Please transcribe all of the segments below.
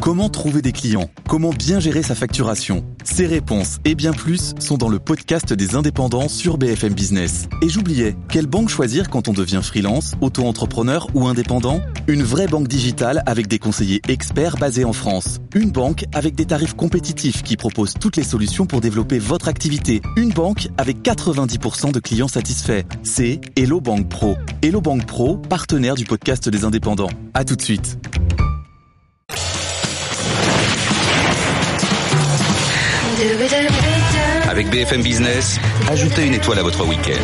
Comment trouver des clients? Comment bien gérer sa facturation? Ces réponses et bien plus sont dans le podcast des indépendants sur BFM Business. Et j'oubliais, quelle banque choisir quand on devient freelance, auto-entrepreneur ou indépendant? Une vraie banque digitale avec des conseillers experts basés en France. Une banque avec des tarifs compétitifs qui propose toutes les solutions pour développer votre activité. Une banque avec 90% de clients satisfaits. C'est Hello Bank Pro. Hello Bank Pro, partenaire du podcast des indépendants. À tout de suite. Avec BFM Business, ajoutez une étoile à votre week-end.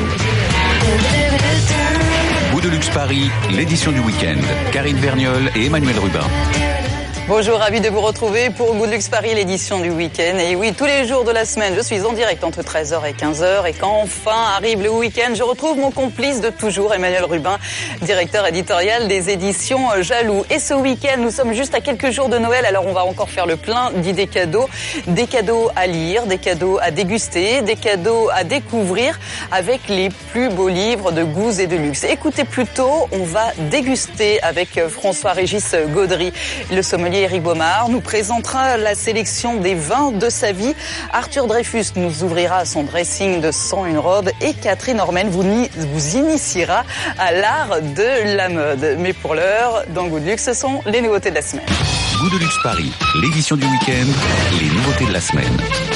Goût de luxe Paris, l'édition du week-end. Karine Vergnol et Emmanuel Rubin. Bonjour, ravi de vous retrouver pour Goût de luxe Paris, l'édition du week-end. Et oui, tous les jours de la semaine, je suis en direct entre 13h et 15h. Et quand enfin arrive le week-end, je retrouve mon complice de toujours, Emmanuel Rubin, directeur éditorial des éditions Jaloux. Et ce week-end, nous sommes juste à quelques jours de Noël, alors on va encore faire le plein d'idées cadeaux. Des cadeaux à lire, des cadeaux à déguster, des cadeaux à découvrir avec les plus beaux livres de goûts et de luxe. Écoutez plutôt, on va déguster avec François-Régis Gaudry, le sommelier Éric Baumard nous présentera la sélection des vins de sa vie. Arthur Dreyfus nous ouvrira son dressing de 101 robes et Catherine Ormen vous initiera à l'art de la mode. Mais pour l'heure, dans Goût de luxe, ce sont les nouveautés de la semaine. Goût de luxe Paris, l'édition du week-end, les nouveautés de la semaine.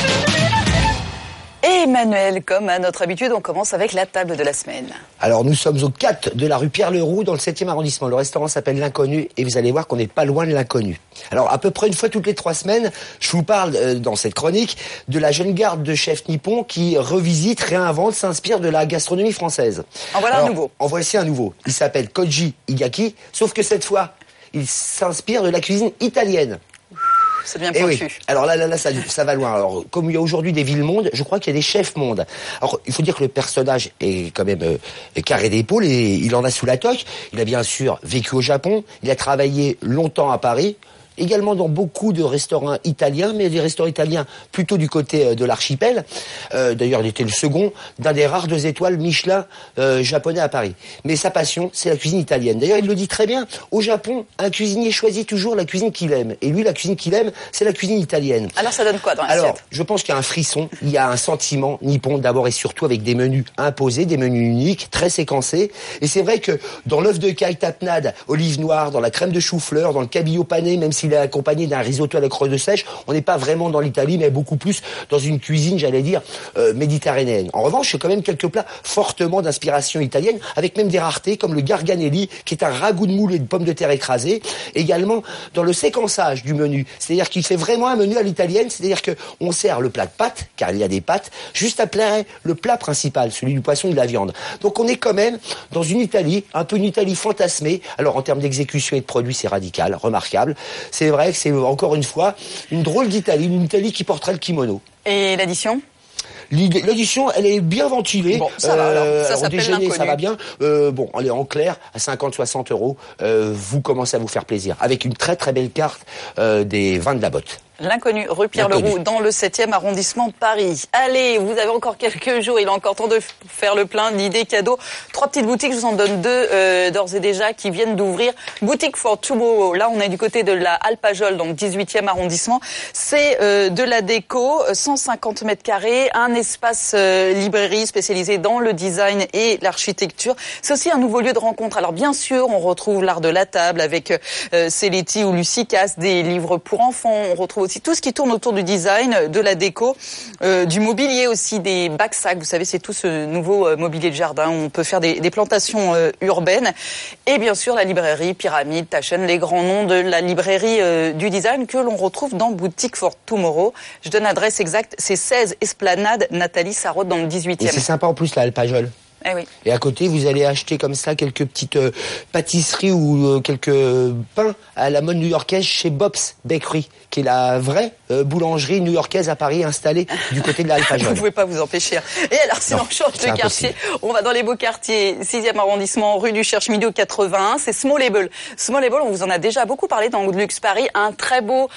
Et Emmanuel, comme à notre habitude, on commence avec la table de la semaine. Alors nous sommes au 4 de la rue Pierre-Leroux dans le 7e arrondissement. Le restaurant s'appelle l'Inconnu et vous allez voir qu'on n'est pas loin de l'inconnu. Alors à peu près une fois toutes les 3 semaines, je vous parle dans cette chronique de la jeune garde de chefs nippons qui revisite, réinvente, s'inspire de la gastronomie française. En voilà un nouveau. En voici un nouveau. Il s'appelle Koji Igaki, sauf que cette fois, il s'inspire de la cuisine italienne. C'est bien pointu. Oui. Alors là, ça va loin. Alors, comme il y a aujourd'hui des villes-mondes, je crois qu'il y a des chefs-mondes. Alors, il faut dire que le personnage est quand même carré d'épaule et il en a sous la toque. Il a bien sûr vécu au Japon. Il a travaillé longtemps à Paris. Également dans beaucoup de restaurants italiens, mais des restaurants italiens plutôt du côté de l'archipel. D'ailleurs, il était le second d'un des rares 2 étoiles Michelin japonais à Paris. Mais sa passion, c'est la cuisine italienne. D'ailleurs, il le dit très bien. Au Japon, un cuisinier choisit toujours la cuisine qu'il aime. Et lui, la cuisine qu'il aime, c'est la cuisine italienne. Alors, ça donne quoi dans l'assiette? Alors, je pense qu'il y a un frisson, il y a un sentiment nippon d'abord et surtout avec des menus imposés, des menus uniques, très séquencés. Et c'est vrai que dans l'œuf de caille tapenade, olive noire, dans la crème de chou-fleur, dans le cabillaud pané, même s'il est accompagné d'un risotto à la creux de sèche, on n'est pas vraiment dans l'Italie, mais beaucoup plus dans une cuisine, j'allais dire, méditerranéenne. En revanche, il y a quand même quelques plats fortement d'inspiration italienne, avec même des raretés, comme le garganelli, qui est un ragoût de moule et de pommes de terre écrasées. Également, dans le séquençage du menu, c'est-à-dire qu'il fait vraiment un menu à l'italienne, c'est-à-dire qu'on sert le plat de pâtes, car il y a des pâtes, juste après le plat principal, celui du poisson et de la viande. Donc on est quand même dans une Italie, un peu une Italie fantasmée. Alors en termes d'exécution et de produits, c'est radical, remarquable. C'est vrai que c'est encore une fois une drôle d'Italie, une Italie qui porterait le kimono. Et l'addition ? L'addition, elle est bien ventilée. Bon, ça va alors. Ça au déjeuner, ça va bien. Bon, allez, en clair, à 50-60 €, vous commencez à vous faire plaisir. Avec une très très belle carte des vins de la botte. L'Inconnu, rue Pierre-Leroux, dans le 7e arrondissement de Paris. Allez, vous avez encore quelques jours, il est encore temps de faire le plein d'idées cadeaux. 3 petites boutiques, je vous en donne 2 d'ores et déjà qui viennent d'ouvrir. Boutique for Tomorrow, là on est du côté de la Alpajol, donc 18e arrondissement. C'est de la déco, 150 mètres carrés, un espace librairie spécialisé dans le design et l'architecture. C'est aussi un nouveau lieu de rencontre. Alors bien sûr, on retrouve l'art de la table avec Celetti ou Lucie Casse, des livres pour enfants, on retrouve aussi tout ce qui tourne autour du design, de la déco, du mobilier aussi, des bacs-sacs. Vous savez, c'est tout ce nouveau mobilier de jardin où on peut faire des plantations urbaines. Et bien sûr, la librairie Pyramide, Taschen, les grands noms de la librairie du design que l'on retrouve dans Boutique for Tomorrow. Je donne l'adresse exacte, c'est 16 Esplanade Nathalie Sarraute dans le 18e. Et c'est sympa en plus, la Alpajol. Eh oui. Et à côté, vous allez acheter comme ça quelques petites pâtisseries ou quelques pains à la mode new-yorkaise chez Bob's Bakery, qui est la vraie boulangerie new-yorkaise à Paris installée du côté de l'Alpajol. Vous pouvez pas vous empêcher. Et alors, si on change de quartier, on va dans les beaux quartiers, 6e arrondissement, rue du Cherche-Midi au 81, c'est Small Label. Small Label, on vous en a déjà beaucoup parlé dans Goût de luxe Paris, un très beau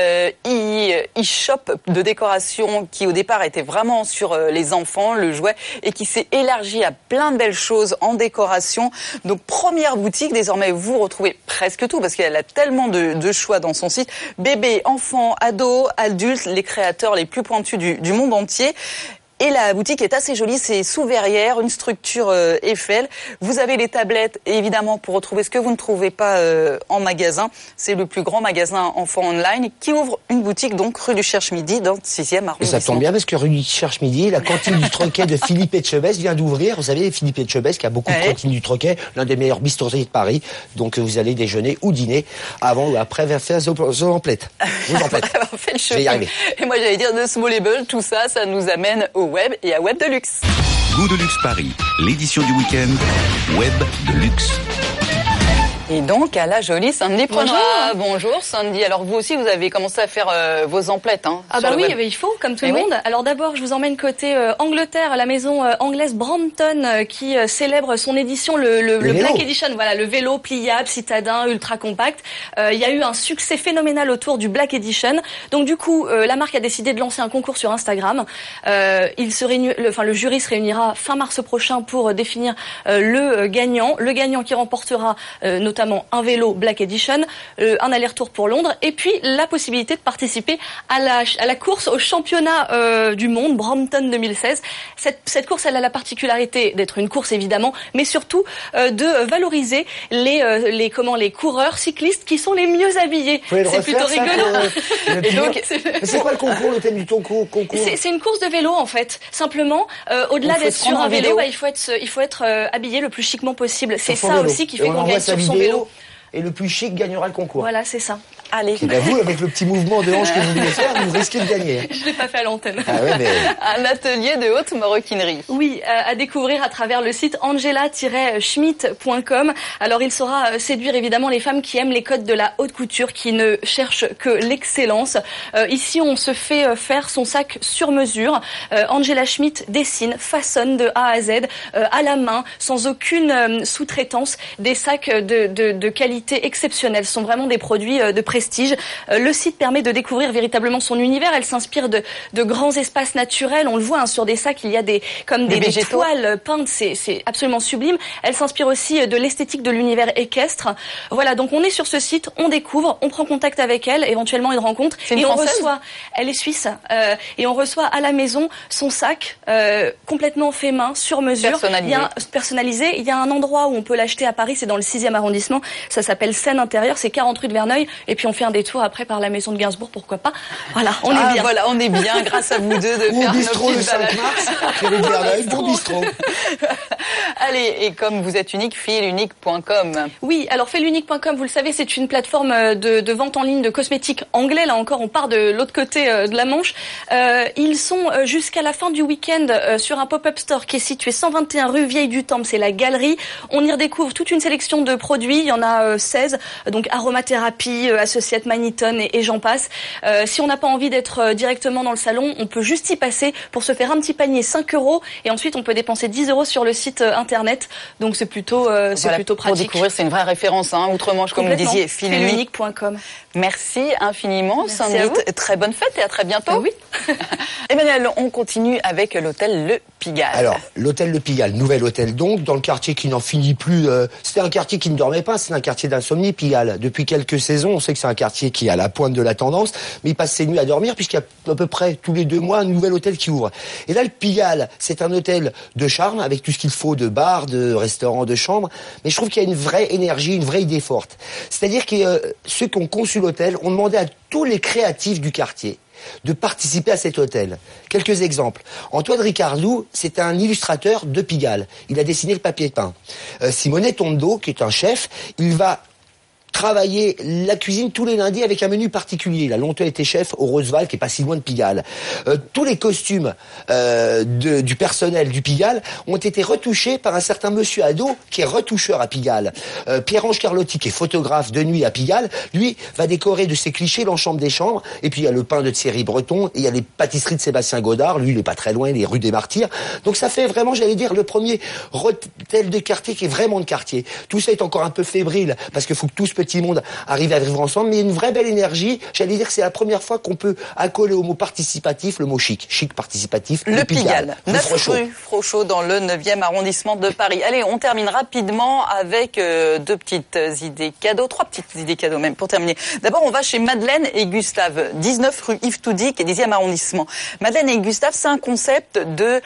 e-shop de décoration qui au départ était vraiment sur les enfants, le jouet, et qui s'est élargi à plein de belles choses en décoration. Donc première boutique, désormais vous retrouvez presque tout parce qu'elle a tellement de choix dans son site. Bébés, enfants, ados, adultes, les créateurs les plus pointus du monde entier. Et la boutique est assez jolie, c'est sous verrière, une structure Eiffel. Vous avez les tablettes, évidemment, pour retrouver ce que vous ne trouvez pas en magasin. C'est le plus grand magasin enfant online qui ouvre une boutique, donc rue du Cherche-Midi, dans le 6e arrondissement. Et ça tombe bien parce que rue du Cherche-Midi, la cantine du Troquet de Philippe Etchebest vient d'ouvrir. Vous savez, Philippe Etchebest qui a beaucoup de cantines du Troquet, l'un des meilleurs bistrotiers de Paris. Donc vous allez déjeuner ou dîner avant ou après faire vos emplettes. Je vais y arriver. Et moi j'allais dire de Smallable, tout ça, ça nous amène au web et à Web de Luxe. Goût de Luxe Paris, l'édition du week-end, Web de Luxe. Et donc, à la jolie Sandy Prenois. Bonjour Sandy. Alors vous aussi, vous avez commencé à faire vos emplettes. Ah bah oui, il faut, comme tout le monde. Alors d'abord, je vous emmène côté Angleterre, la maison anglaise Brampton qui célèbre son édition, le Black Edition. Voilà, le vélo pliable, citadin, ultra compact. Il y a eu un succès phénoménal autour du Black Edition. Donc du coup, la marque a décidé de lancer un concours sur Instagram. Le jury se réunira fin mars prochain pour définir le gagnant. Le gagnant qui remportera notamment un vélo Black Edition, un aller-retour pour Londres, et puis la possibilité de participer à la course au championnat du monde Brampton 2016. Cette course, elle a la particularité d'être une course évidemment, mais surtout de valoriser les coureurs cyclistes qui sont les mieux habillés. C'est plutôt rigolo. C'est quoi le concours, le thème du concours? C'est une course de vélo en fait. Simplement, au-delà d'être sur un vélo, il faut être habillé le plus chiquement possible. C'est ça aussi qui fait qu'on gagne sur son vélo. Et le plus chic gagnera le concours. Voilà, c'est ça. Allez. Et ben vous, avec le petit mouvement de hanche que vous voulez faire, vous risquez de gagner. Je l'ai pas fait à l'antenne. Ah ouais, mais... Un atelier de haute maroquinerie. Oui, à découvrir à travers le site angela-schmidt.com. Alors il saura séduire évidemment les femmes qui aiment les codes de la haute couture, qui ne cherchent que l'excellence. Ici, on se fait faire son sac sur mesure. Angela Schmidt dessine, façonne de A à Z, à la main, sans aucune sous-traitance, des sacs de qualité exceptionnelle. Ce sont vraiment des produits de prestige. Le site permet de découvrir véritablement son univers. Elle s'inspire de grands espaces naturels. On le voit sur des sacs, il y a des toiles peintes. C'est absolument sublime. Elle s'inspire aussi de l'esthétique de l'univers équestre. Voilà, donc on est sur ce site, on découvre, on prend contact avec elle, éventuellement une rencontre. C'est une Française ? Elle est suisse, et on reçoit à la maison son sac complètement fait main, sur mesure. Personnalisé. Il y a un endroit où on peut l'acheter à Paris, c'est dans le 6e arrondissement. Ça s'appelle Seine Intérieure, c'est 40 rue de Verneuil. Et puis on fait un détour après par la maison de Gainsbourg, pourquoi pas. Voilà, on est bien. Voilà, on est bien grâce à vous deux de faire nos bistrot le petites 5 balades. mars, rue de Verneuil, bon bistrot. Allez, et comme vous êtes unique, filunique.com. Oui, alors filunique.com, vous le savez, c'est une plateforme de vente en ligne de cosmétiques anglais. Là encore, on part de l'autre côté de la Manche. Ils sont jusqu'à la fin du week-end sur un pop-up store qui est situé 121 rue Vieille du Temple, c'est la Galerie. On y redécouvre toute une sélection de produits, il y en a 16, donc aromathérapie, Associate Maniton et j'en passe. Si on n'a pas envie d'être directement dans le salon, on peut juste y passer pour se faire un petit panier 5 € et ensuite on peut dépenser 10 € sur le site internet. Donc c'est plutôt pratique. Pour découvrir, c'est une vraie référence, outre-Manche, comme vous disiez, filunique.com. Merci infiniment, Sandy. Très bonne fête et à très bientôt. Oui. Emmanuel, on continue avec l'hôtel Le Pigalle. Alors, l'hôtel Le Pigalle, nouvel hôtel donc, dans le quartier qui n'en finit plus. C'était un quartier qui ne dormait pas, c'est un quartier d'insomnie, Pigalle. Depuis quelques saisons, on sait que c'est un quartier qui est à la pointe de la tendance, mais il passe ses nuits à dormir puisqu'il y a à peu près tous les 2 mois un nouvel hôtel qui ouvre. Et là, le Pigalle, c'est un hôtel de charme avec tout ce qu'il faut de bar, de restaurant, de chambre, mais je trouve qu'il y a une vraie énergie, une vraie idée forte. C'est-à-dire que ceux qui ont conçu l'hôtel ont demandé à tous les créatifs du quartier de participer à cet hôtel. Quelques exemples. Antoine Ricardou, c'est un illustrateur de Pigalle. Il a dessiné le papier peint. Simonet Tondo, qui est un chef, il va travailler la cuisine tous les lundis avec un menu particulier. Il a longtemps été chef au Roosevelt, qui est pas si loin de Pigalle. Tous les costumes du personnel du Pigalle ont été retouchés par un certain monsieur Ado, qui est retoucheur à Pigalle. Pierre-Ange Carlotti, qui est photographe de nuit à Pigalle, lui va décorer de ses clichés l'ensemble des chambres. Et puis il y a le pain de Thierry Breton, et il y a les pâtisseries de Sébastien Godard. Lui, il est pas très loin, il est rue des Martyrs. Donc ça fait vraiment, j'allais dire, le premier hôtel de quartier qui est vraiment de quartier. Tout ça est encore un peu fébrile, parce qu'il faut que tout ce petit petit monde arrive à vivre ensemble, mais il y a une vraie belle énergie. J'allais dire que c'est la première fois qu'on peut accoler au mot participatif le mot chic. Chic participatif. Le Pigalle. 9 rue Frochot dans le 9e arrondissement de Paris. Allez, on termine rapidement avec 2 petites idées cadeaux, 3 petites idées cadeaux même pour terminer. D'abord, on va chez Madeleine et Gustave, 19 rue Yves Toudic et 10e arrondissement. Madeleine et Gustave, c'est un concept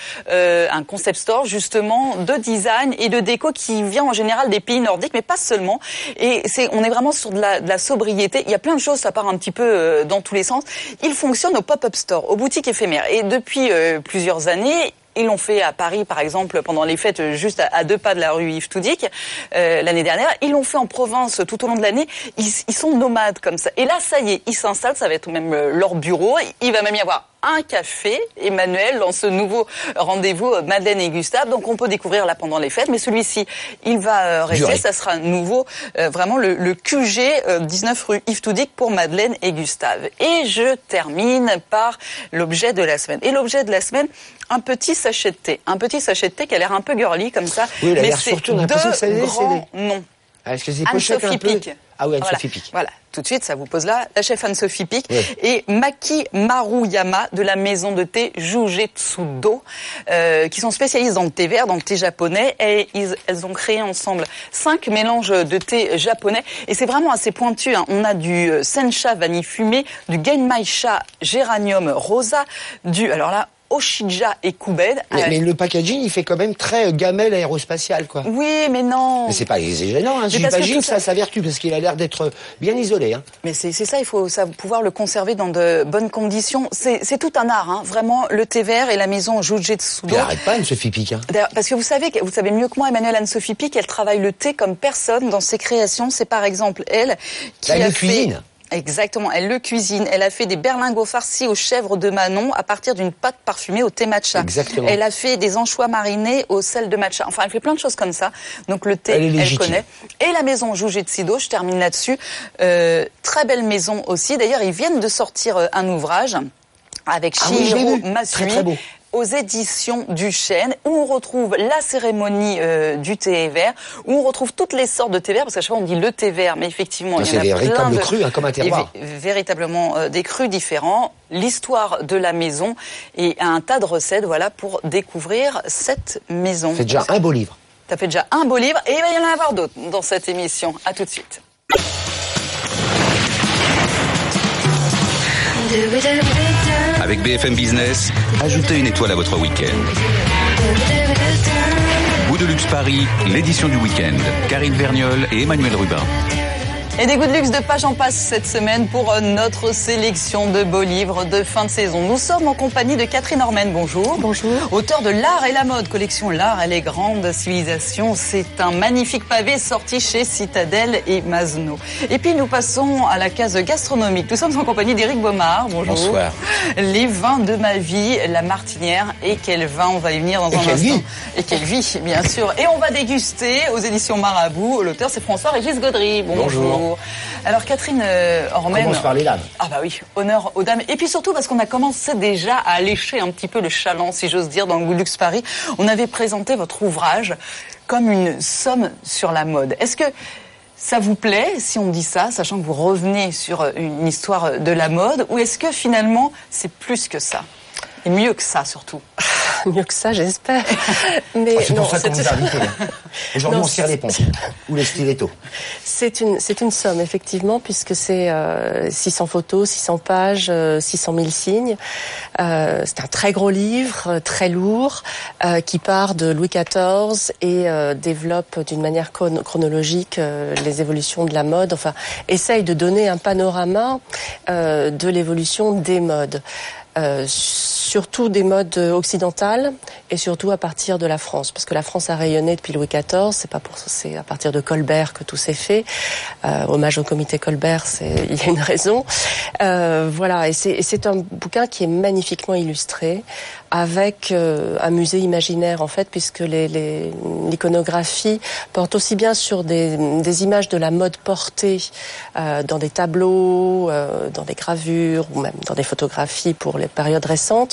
store justement de design et de déco qui vient en général des pays nordiques, mais pas seulement. Et on est vraiment sur de la sobriété. Il y a plein de choses, ça part un petit peu dans tous les sens. Il fonctionne au pop-up store, aux boutiques éphémères. Et depuis plusieurs années, ils l'ont fait à Paris, par exemple, pendant les fêtes, juste à 2 pas de la rue Yves Toudic, l'année dernière. Ils l'ont fait en Provence tout au long de l'année. Ils sont nomades comme ça. Et là, ça y est, ils s'installent, ça va être même leur bureau. Il va même y avoir un café, Emmanuel, dans ce nouveau rendez-vous Madeleine et Gustave. Donc on peut découvrir là pendant les fêtes, mais celui-ci, il va rester. Ça sera nouveau, vraiment le QG 19 rue Yves Toudic pour Madeleine et Gustave. Et je termine par l'objet de la semaine. Et l'objet de la semaine, un petit sachet de thé. Un petit sachet de thé qui a l'air un peu girly comme ça. Oui, mais c'est surtout, deux grands noms. Est-ce que c'est pochette un peu... Pic. Ah oui, Anne-Sophie Pic. Voilà, tout de suite, ça vous pose là. La chef Anne-Sophie Pic et Maki Maruyama de la maison de thé Jujetsudo, qui sont spécialistes dans le thé vert, dans le thé japonais. Et elles ont créé ensemble 5 mélanges de thé japonais. Et c'est vraiment assez pointu. Hein. On a du sencha vanille fumée, du genmai-cha géranium rosa, alors là, Oshija et Koubed. Mais le packaging, il fait quand même très gamelle aérospatiale, quoi. Oui, mais non. Mais c'est gênant, hein. J'imagine ça a sa vertu, parce qu'il a l'air d'être bien isolé, hein. Mais c'est ça, il faut pouvoir le conserver dans de bonnes conditions. C'est tout un art, hein. Vraiment, le thé vert et la maison Jujetsudo. Elle arrête pas, Anne-Sophie Pic, hein. Parce que vous savez mieux que moi, Emmanuel, Anne-Sophie Pic, elle travaille le thé comme personne dans ses créations. C'est par exemple elle qui a cuisine. Exactement, elle le cuisine. Elle a fait des berlingots farcis aux chèvres de Manon à partir d'une pâte parfumée au thé matcha. Exactement. Elle a fait des anchois marinés au sel de matcha. Enfin, elle fait plein de choses comme ça. Donc le thé, elle connaît. Et la maison Jujetsudo, je termine là-dessus. Très belle maison aussi. D'ailleurs, ils viennent de sortir un ouvrage avec Shihiro Masui. Très beau. Aux éditions du Chêne, où on retrouve la cérémonie du thé vert, où on retrouve toutes les sortes de thé vert, parce qu'à chaque fois on dit le thé vert, mais effectivement il y en a plein de crus, hein, comme un terroir. Véritablement des crus différents, l'histoire de la maison et un tas de recettes, voilà, pour découvrir cette maison. C'est déjà un beau livre. Ça fait déjà un beau livre, et il va y en avoir d'autres dans cette émission. À tout de suite. Avec BFM Business, ajoutez une étoile à votre week-end. Goût de luxe Paris, l'édition du week-end. Karine Verniol et Emmanuel Rubin. Et des goûts de luxe de page en passe cette semaine pour notre sélection de beaux livres de fin de saison. Nous sommes en compagnie de Catherine Ormen. Bonjour. Bonjour. Auteur de L'Art et la mode, collection L'Art et les grandes civilisations. C'est un magnifique pavé sorti chez Citadel et Masno. Et puis nous passons à la case gastronomique. Nous sommes en compagnie d'Éric Baumard. Bonjour. Bonsoir. Les vins de ma vie, la Martinière. Et quel vin, on va y venir dans un instant. Et quelle vie, bien sûr. Et on va déguster aux éditions Marabout. L'auteur, c'est François-Régis Gaudry. Bonjour. Alors Catherine Ormen. Commence par les dames. Ah bah oui, honneur aux dames. Et puis surtout parce qu'on a commencé déjà à allécher un petit peu le chaland, si j'ose dire, dans le Goût de luxe Paris. On avait présenté votre ouvrage comme une somme sur la mode. Est-ce que ça vous plaît si on dit ça, sachant que vous revenez sur une histoire de la mode, ou est-ce que finalement c'est plus que ça? Et mieux que ça surtout? Mieux que ça, j'espère. Mais c'est pour ça qu'on vous a invité. Aujourd'hui, on tire les ponts. Ou les stilettos. C'est une somme, effectivement, puisque c'est 600 photos, 600 pages, 600 000 signes. C'est un très gros livre, très lourd, qui part de Louis XIV et développe d'une manière chronologique les évolutions de la mode. Enfin, essaye de donner un panorama de l'évolution des modes. Surtout des modes occidentales et surtout à partir de la France, parce que la France a rayonné depuis Louis XIV. C'est à partir de Colbert que tout s'est fait. Hommage au comité Colbert, il y a une raison. Voilà, et c'est un bouquin qui est magnifiquement illustré avec un musée imaginaire en fait, puisque l'iconographie porte aussi bien sur des images de la mode portée dans des tableaux, dans des gravures ou même dans des photographies pour les périodes récentes,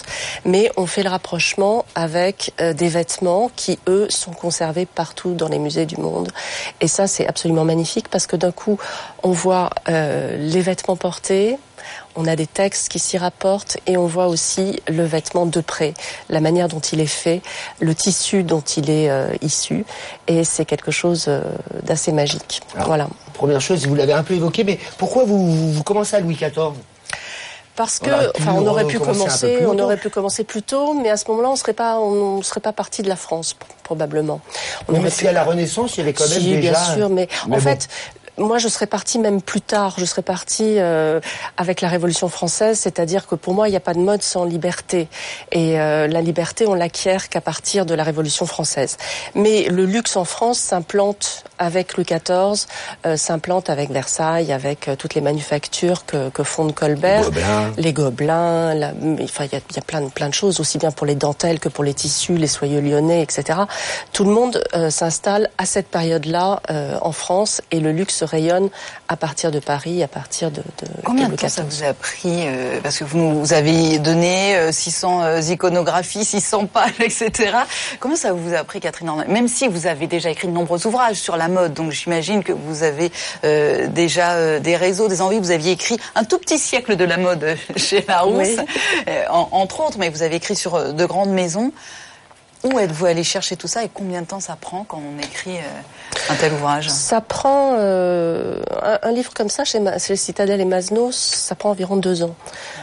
mais on fait le rapprochement avec des vêtements qui, eux, sont conservés partout dans les musées du monde. Et ça, c'est absolument magnifique parce que d'un coup, on voit les vêtements portés, on a des textes qui s'y rapportent et on voit aussi le vêtement de près, la manière dont il est fait, le tissu dont il est issu, et c'est quelque chose d'assez magique. Alors, voilà. Première chose, vous l'avez un peu évoqué, mais pourquoi vous commencez à Louis XIV ? Parce que, on aurait pu commencer plus tôt, mais à ce moment-là, on serait pas parti de la France, probablement. À la Renaissance, il y avait quand même déjà... bien sûr, mais en fait, moi, je serais partie même plus tard. Je serais partie avec la Révolution française, c'est-à-dire que pour moi, il n'y a pas de mode sans liberté. Et la liberté, on l'acquiert qu'à partir de la Révolution française. Mais le luxe en France s'implante avec Louis XIV, s'implante avec Versailles, avec toutes les manufactures que fonde Colbert, les gobelins. Il y a plein de choses, aussi bien pour les dentelles que pour les tissus, les soyeux lyonnais, etc. Tout le monde s'installe à cette période-là en France, et le luxe rayonne à partir de Paris, à partir de Combien de temps ça vous a pris parce que vous nous avez donné 600 iconographies, 600 pages, etc. Combien ça vous a pris, Catherine Ornay ? Même si vous avez déjà écrit de nombreux ouvrages sur la mode, donc j'imagine que vous avez déjà des réseaux, des envies. Vous aviez écrit un tout petit siècle de la mode chez Larousse, entre autres, mais vous avez écrit sur de grandes maisons. Où êtes-vous allé chercher tout ça et combien de temps ça prend quand on écrit un tel ouvrage ? Ça prend un livre comme ça chez Citadel et Masnos, ça prend environ 2 ans.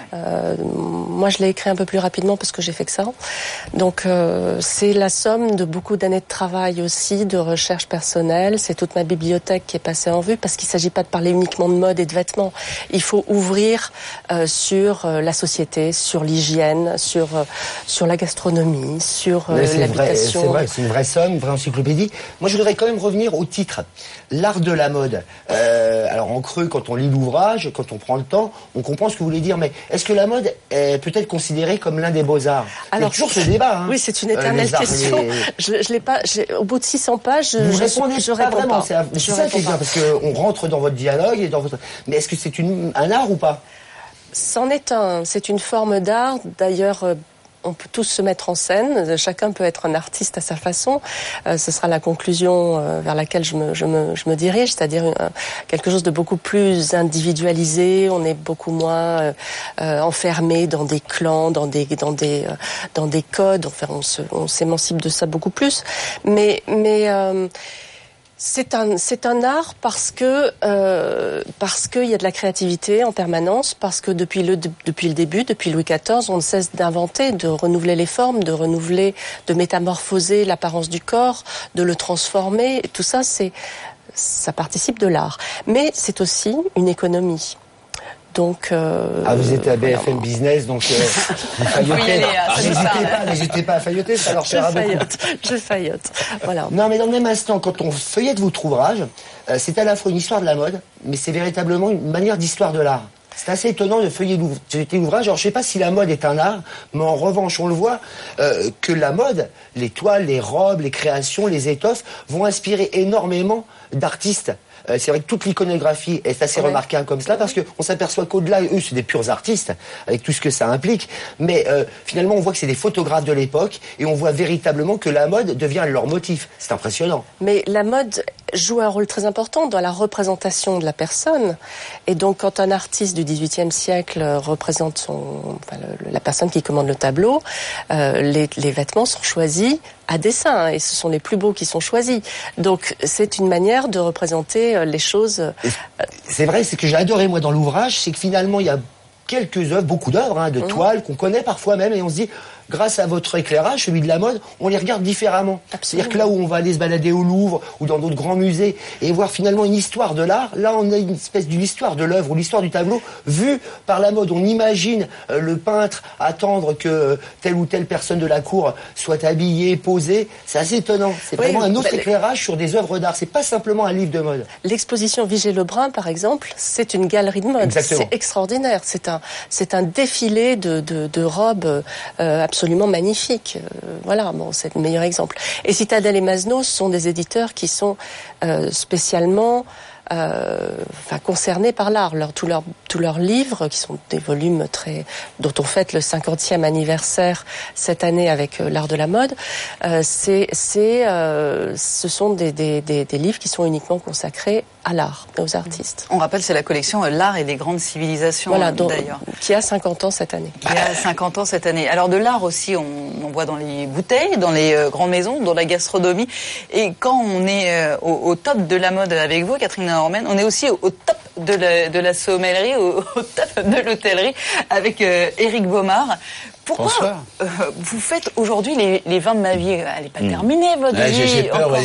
Moi, je l'ai écrit un peu plus rapidement parce que j'ai fait que ça. Donc, c'est la somme de beaucoup d'années de travail aussi, de recherche personnelle. C'est toute ma bibliothèque qui est passée en vue parce qu'il ne s'agit pas de parler uniquement de mode et de vêtements. Il faut ouvrir sur la société, sur l'hygiène, sur la gastronomie, sur l'habitation. C'est vrai, c'est une vraie somme, une vraie encyclopédie. Moi, je voudrais quand même revenir au titre. L'art de la mode. Alors, en creux, quand on lit l'ouvrage, quand on prend le temps, on comprend ce que vous voulez dire. Mais est-ce que la mode est peut-être considérée comme l'un des beaux-arts ? Alors, il y a toujours ce débat. Hein. Oui, c'est une éternelle question. Je l'ai pas. Au bout de 600 pages, je réponds pas. C'est ça qui est bien, parce qu'on rentre dans votre dialogue et dans votre. Mais est-ce que c'est un art ou pas ? C'en est un. C'est une forme d'art. D'ailleurs, on peut tous se mettre en scène. Chacun peut être un artiste à sa façon. Ce sera la conclusion vers laquelle je me dirige, c'est-à-dire quelque chose de beaucoup plus individualisé. On est beaucoup moins enfermé dans des clans, dans des codes. Enfin, on s'émancipe de ça beaucoup plus. Mais c'est un art parce que il y a de la créativité en permanence, parce que depuis le début, depuis Louis XIV, on ne cesse d'inventer, de renouveler les formes, de métamorphoser l'apparence du corps, de le transformer. Tout ça, ça participe de l'art. Mais c'est aussi une économie. Donc, vous étiez à BFM Business, donc vous faillotez. N'hésitez pas à failloter, ça leur plaira beaucoup. Je faillote. Voilà. Non, mais dans le même instant, quand on feuillette votre ouvrage, c'est à la fois une histoire de la mode, mais c'est véritablement une manière d'histoire de l'art. C'est assez étonnant de feuilleter l'ouvrage. Alors, je sais pas si la mode est un art, mais en revanche, on le voit que la mode, les toiles, les robes, les créations, les étoffes vont inspirer énormément d'artistes. C'est vrai que toute l'iconographie est assez remarquable comme cela, parce qu'on s'aperçoit qu'au-delà, eux, c'est des purs artistes, avec tout ce que ça implique. Mais finalement, on voit que c'est des photographes de l'époque, et on voit véritablement que la mode devient leur motif. C'est impressionnant. Mais la mode joue un rôle très important dans la représentation de la personne. Et donc, quand un artiste du XVIIIe siècle représente la personne qui commande le tableau, les vêtements sont choisis à dessein, et ce sont les plus beaux qui sont choisis. Donc, c'est une manière de représenter les choses. C'est vrai, c'est que j'ai adoré, moi, dans l'ouvrage, c'est que finalement, il y a quelques œuvres, beaucoup d'œuvres, de toiles qu'on connaît parfois même, et on se dit, grâce à votre éclairage, celui de la mode, on les regarde différemment. C'est-à-dire que là où on va aller se balader au Louvre ou dans d'autres grands musées et voir finalement une histoire de l'art, là on a une espèce d'une histoire de l'œuvre ou l'histoire du tableau vue par la mode. On imagine le peintre attendre que telle ou telle personne de la cour soit habillée, posée. C'est assez étonnant. C'est vraiment un autre éclairage sur des œuvres d'art. C'est pas simplement un livre de mode. L'exposition Vigée-Lebrun, par exemple, c'est une galerie de mode. Exactement. C'est extraordinaire. C'est un défilé de robes absolument magnifique. Voilà, c'est le meilleur exemple. Et Citadel et Masnos sont des éditeurs qui sont spécialement concernés par l'art. Tous leurs livres, qui sont des volumes dont on fête le 50e anniversaire cette année avec l'art de la mode, ce sont des livres qui sont uniquement consacrés à l'art et aux artistes. On rappelle, c'est la collection L'art et les grandes civilisations, d'ailleurs. Qui a 50 ans cette année. Qui a 50 ans cette année. Alors de l'art aussi, on voit dans les bouteilles, dans les grandes maisons, dans la gastronomie. Et quand on est au top de la mode avec vous, Catherine Ormen, on est aussi au top de la sommellerie, au top de l'hôtellerie avec Éric Baumard. Pourquoi vous faites aujourd'hui les vins de ma vie? Elle n'est pas terminée, votre vie. J'ai peur.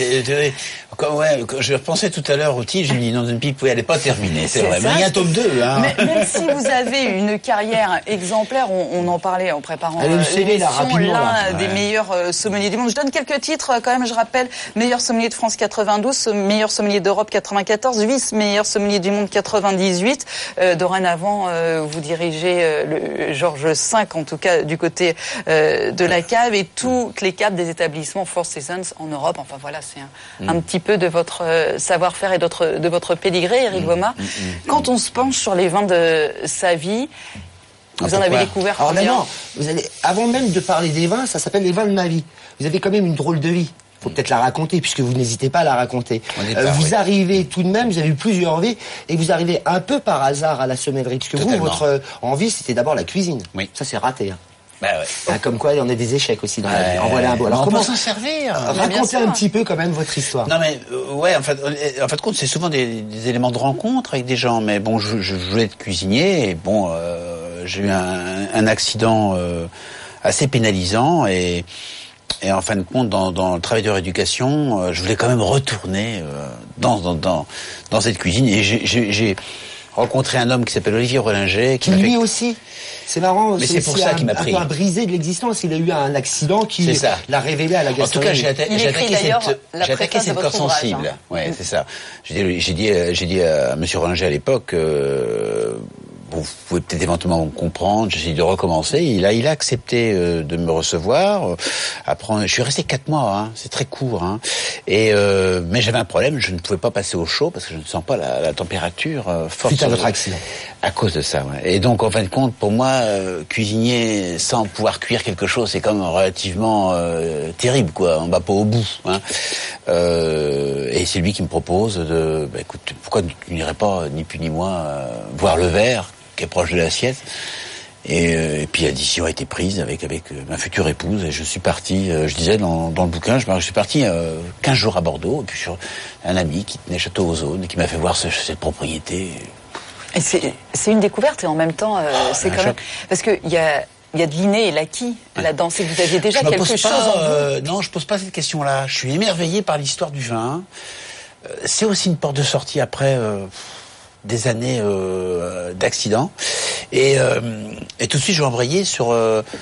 Je repensais tout à l'heure au titre, je me dis, non, une pipe, elle n'est pas terminée, c'est vrai. Mais il y a un tome 2. Hein. Mais même si vous avez une carrière exemplaire, on en parlait en préparant l'émission, l'un des meilleurs sommeliers du monde. Je donne quelques titres quand même, je rappelle. Meilleur sommelier de France 92, meilleur sommelier d'Europe 94, vice-meilleur sommelier du monde 98. Dorénavant, vous dirigez le Georges V, en tout cas, du côté de la cave, et toutes les caves des établissements Four Seasons en Europe. Enfin voilà, c'est un petit peu de votre savoir-faire et de votre pédigré, Éric Baumard. Quand on se penche sur les vins de sa vie, vous en avez découvert combien? Alors d'abord, avant même de parler des vins, ça s'appelle les vins de ma vie. Vous avez quand même une drôle de vie. Faut peut-être la raconter, puisque vous n'hésitez pas à la raconter. Vous arrivez tout de même, vous avez eu plusieurs vies, et vous arrivez un peu par hasard à la sommellerie, puisque votre envie, c'était d'abord la cuisine. Oui. Ça, c'est raté. Hein. Bah ouais. Comme quoi, on a des échecs aussi dans la vie. En voilà un beau. Alors comment s'en servir? Racontez un petit peu quand même votre histoire. Non mais en fait compte, c'est souvent des éléments de rencontre avec des gens. Mais bon, je voulais être cuisinier et bon, j'ai eu un accident assez pénalisant et en fin de compte, dans le travail de rééducation, je voulais quand même retourner dans cette cuisine et j'ai rencontré un homme qui s'appelle Olivier Rollinger qui lui aussi. C'est marrant, mais c'est pour ça qu'il m'a pris. Un peu brisé de l'existence. Il a eu un accident qui l'a révélé à la gastronomie. En tout cas, j'ai attaqué cette corde sensible. Hein. Ouais, c'est ça. J'ai dit à Monsieur Rollinger à l'époque, vous pouvez peut-être éventuellement comprendre, j'ai essayé de recommencer. Il a accepté de me recevoir. Après, je suis resté 4 mois, hein, c'est très court. Hein. Mais j'avais un problème, je ne pouvais pas passer au chaud parce que je ne sens pas la température forte. Suite à votre accident. À cause de ça, ouais. Et donc, en fin de compte, pour moi, cuisinier sans pouvoir cuire quelque chose, c'est quand même relativement terrible, quoi. On va pas au bout. Hein. Et c'est lui qui me propose écoute, pourquoi tu n'irais pas, ni plus ni moins, voir le verre qui est proche de l'assiette. Et puis la décision a été prise avec ma future épouse et je suis parti, je disais dans le bouquin, je suis parti 15 jours à Bordeaux et puis sur un ami qui tenait Château aux Aunes et qui m'a fait voir cette propriété. Et c'est une découverte et en même temps c'est quand même parce que il y a de l'inné et l'acquis là-dedans. C'est que vous aviez déjà quelque chose en vous. Non, je pose pas cette question-là. Je suis émerveillé par l'histoire du vin. C'est aussi une porte de sortie après des années d'accident. Et tout de suite, je vais embrayer sur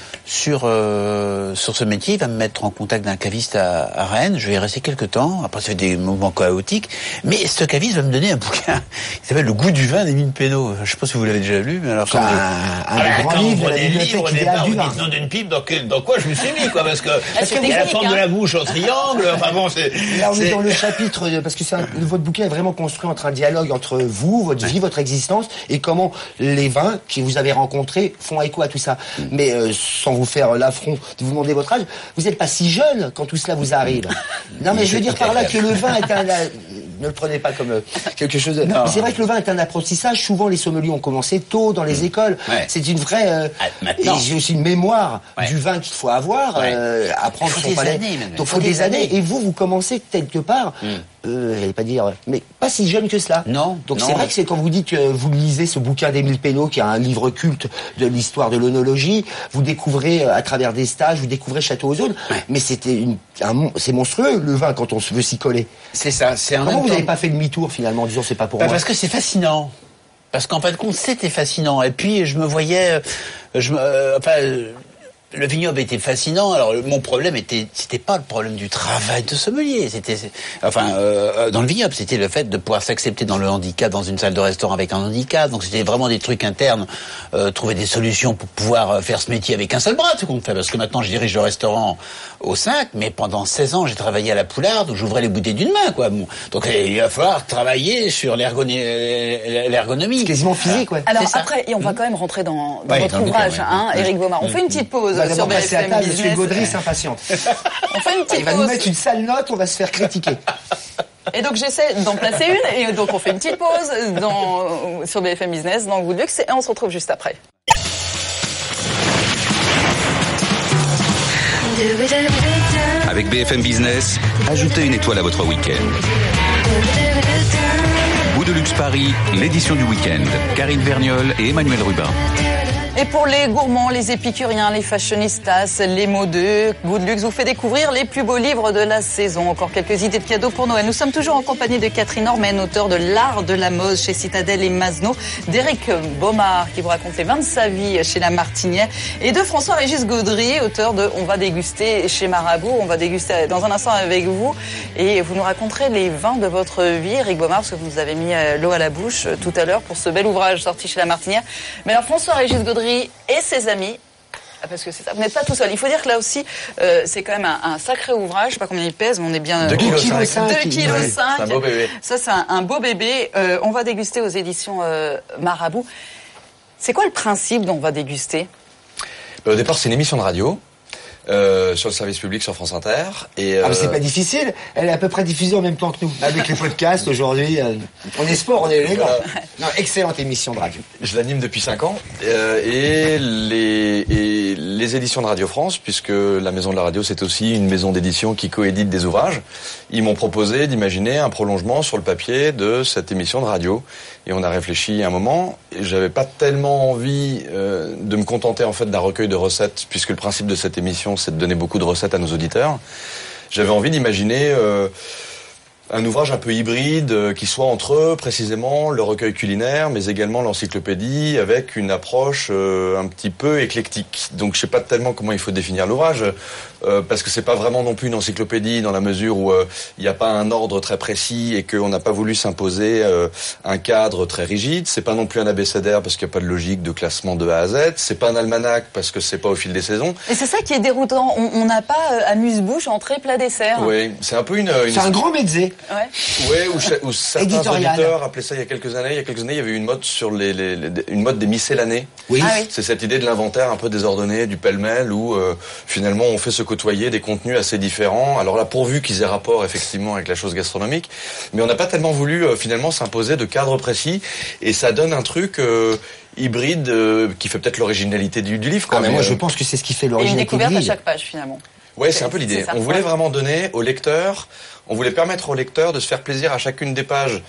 ce métier. Il va me mettre en contact d'un caviste à Rennes. Je vais y rester quelques temps. Après, ça fait des moments chaotiques. Mais ce caviste va me donner un bouquin qui s'appelle Le goût du vin d'Émile Pénaud. Je sais pas si vous l'avez déjà lu, mais alors quand un grand livre de la bibliothèque idéale du vin. Nom d'une pipe, dans quoi je me suis mis, quoi, parce que il y a la forme de la bouche en triangle. Enfin bon, là, on est dans le chapitre parce que votre bouquin est vraiment construit entre un dialogue entre vous, votre vie, votre existence, et comment les vins qui vous avez rencontrés font écho à tout ça. Mais sans vous faire l'affront de vous demander votre âge, vous n'êtes pas si jeune quand tout cela vous arrive. Non, mais je veux dire par là que le vin est ne le prenez pas comme quelque chose de... C'est vrai que le vin est un apprentissage. Souvent, les sommeliers ont commencé tôt dans les écoles. Ouais. C'est une vraie... et j'ai aussi une mémoire du vin qu'il faut avoir, apprendre son palais. Donc, il faut des années. Et vous commencez quelque part... j'allais pas dire, mais pas si jeune que cela. Non. Donc c'est vrai que c'est quand vous dites que vous lisez ce bouquin d'Émile Pénaud, qui est un livre culte de l'histoire de l'œnologie, vous découvrez à travers des stages, vous découvrez Château aux Aunes, mais c'est monstrueux le vin quand on veut s'y coller. C'est ça. Comment vous n'avez pas fait demi-tour finalement en disant c'est pas pour moi? Parce que c'est fascinant. Parce qu'en fin de compte, c'était fascinant. Et puis je me voyais, Le vignoble était fascinant. Alors mon problème c'était pas le problème du travail de sommelier. Dans le vignoble, c'était le fait de pouvoir s'accepter dans le handicap, dans une salle de restaurant avec un handicap. Donc c'était vraiment des trucs internes, trouver des solutions pour pouvoir faire ce métier avec un seul bras, tout compte fait. Parce que maintenant je dirige le restaurant au 5, mais pendant 16 ans j'ai travaillé à la Poularde où j'ouvrais les bouteilles d'une main, quoi. Bon, donc il va falloir travailler sur l'ergonomie. C'est quasiment physique, ouais. Alors après, on va quand même rentrer dans votre ouvrage, Éric Baumard. On fait une petite pause sur BFM Business. Monsieur Gaudry s'impatiente. On fait une petite pause. Il va nous mettre une sale note, on va se faire critiquer. Et donc j'essaie d'en placer une, et donc on fait une petite pause sur BFM Business, dans Good Luxe, et on se retrouve juste après. Avec BFM Business, ajoutez une étoile à votre week-end. Goût de luxe Paris, l'édition du week-end. Karine Verniol et Emmanuel Rubin. Et pour les gourmands, les épicuriens, les fashionistas, les modeux, Good Luxe vous fait découvrir les plus beaux livres de la saison. Encore quelques idées de cadeaux pour Noël. Nous sommes toujours en compagnie de Catherine Ormen, auteure de L'Art de la Mose chez Citadel et Masno, d'Éric Baumard qui vous raconte les vins de sa vie chez La Martinière, et de François-Régis Gaudry, auteur de On va déguster chez Marabout. On va déguster dans un instant avec vous et vous nous raconterez les vins de votre vie, Éric Baumard, parce que vous nous avez mis l'eau à la bouche tout à l'heure pour ce bel ouvrage sorti chez La Martinière. Mais alors François-Régis Gaudry et ses amis, parce que c'est ça, vous n'êtes pas tout seul. Il faut dire que là aussi, c'est quand même un sacré ouvrage. Je sais pas combien il pèse, mais on est bien... 2,5 kg. C'est un beau bébé. Ça, c'est un beau bébé. On va déguster aux éditions Marabout. C'est quoi le principe dont on va déguster ? Au départ, c'est une émission de radio. Sur le service public sur France Inter. Mais c'est pas difficile. Elle est à peu près diffusée en même temps que nous. Avec les podcasts aujourd'hui, on est sport, on est élégant. Non, excellente émission de radio. Je l'anime depuis 5 ans. Et les éditions de Radio France, puisque la Maison de la Radio, c'est aussi une maison d'édition qui coédite des ouvrages, ils m'ont proposé d'imaginer un prolongement sur le papier de cette émission de radio. Et on a réfléchi un moment. Et j'avais pas tellement envie de me contenter en fait d'un recueil de recettes, puisque le principe de cette émission, c'est de donner beaucoup de recettes à nos auditeurs. J'avais envie d'imaginer un ouvrage un peu hybride qui soit entre précisément le recueil culinaire, mais également l'encyclopédie, avec une approche un petit peu éclectique. Donc je sais pas tellement comment il faut définir l'ouvrage, parce que c'est pas vraiment non plus une encyclopédie dans la mesure où il n'y a pas un ordre très précis et qu'on n'a pas voulu s'imposer un cadre très rigide. C'est pas non plus un abécédaire parce qu'il n'y a pas de logique de classement de A à Z. C'est pas un almanach parce que c'est pas au fil des saisons. Et c'est ça qui est déroutant. On n'a pas amuse-bouche, entrée, plat, dessert. Oui, c'est un peu une... C'est un grand mezzé. Ouais. Où certains auditeurs appelaient ça il y a quelques années. Il y a quelques années, il y avait une mode sur une mode des miscellanées. Oui. Ah oui. C'est cette idée de l'inventaire un peu désordonné, du pêle-mêle, où finalement on fait se côtoyer des contenus assez différents. Alors là, pourvu qu'ils aient rapport effectivement avec la chose gastronomique, mais on n'a pas tellement voulu finalement s'imposer de cadre précis, et ça donne un truc hybride qui fait peut-être l'originalité du livre. Mais moi je pense que c'est ce qui fait l'originalité du livre. Et une découverte à chaque page finalement. Ouais, c'est un peu l'idée. On voulait vraiment donner au lecteur, on voulait permettre au lecteur de se faire plaisir à chacune des pages,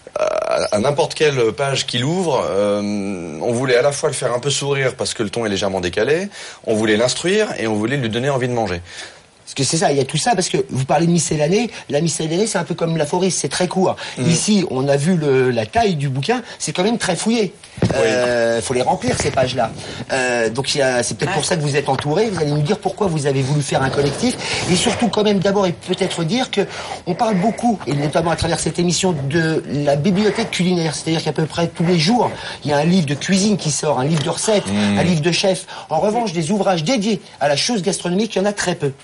à n'importe quelle page qu'il ouvre. On voulait à la fois le faire un peu sourire parce que le ton est légèrement décalé, on voulait l'instruire et on voulait lui donner envie de manger. Parce que c'est ça, il y a tout ça, parce que vous parlez de miscellanée, la miscellanée c'est un peu comme l'aphorisme, c'est très court. Ici, on a vu la taille du bouquin, c'est quand même très fouillé. Faut les remplir ces pages-là. Donc c'est peut-être pour ça que vous êtes entouré. Vous allez nous dire pourquoi vous avez voulu faire un collectif, et surtout quand même d'abord et peut-être dire que on parle beaucoup, et notamment à travers cette émission, de la bibliothèque culinaire. C'est-à-dire qu'à peu près tous les jours, il y a un livre de cuisine qui sort, un livre de recettes, un livre de chef. En revanche, des ouvrages dédiés à la chose gastronomique, il y en a très peu.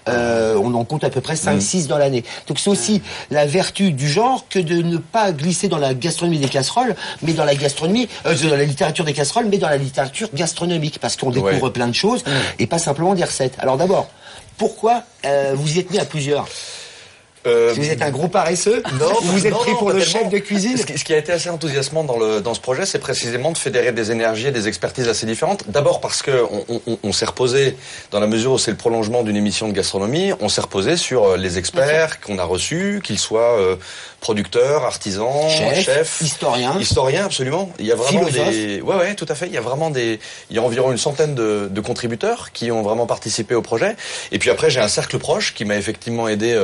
On en compte à peu près 5-6 dans l'année. Donc c'est aussi la vertu du genre que de ne pas glisser dans la gastronomie des casseroles, mais dans la gastronomie, dans la littérature des casseroles, mais dans la littérature gastronomique, parce qu'on découvre plein de choses et pas simplement des recettes. Alors d'abord, pourquoi vous y êtes mis à plusieurs ? Vous êtes un gros paresseux ? Non, vous êtes pris pour le chef de cuisine ? Ce qui a été assez enthousiasmant dans ce projet, c'est précisément de fédérer des énergies et des expertises assez différentes. D'abord parce que on s'est reposé, dans la mesure où c'est le prolongement d'une émission de gastronomie, on s'est reposé sur les experts qu'on a reçus, qu'ils soient producteurs, artisans, chefs, historiens, absolument. Il y a vraiment ouais, tout à fait. Il y a environ une centaine de contributeurs qui ont vraiment participé au projet. Et puis après, j'ai un cercle proche qui m'a effectivement aidé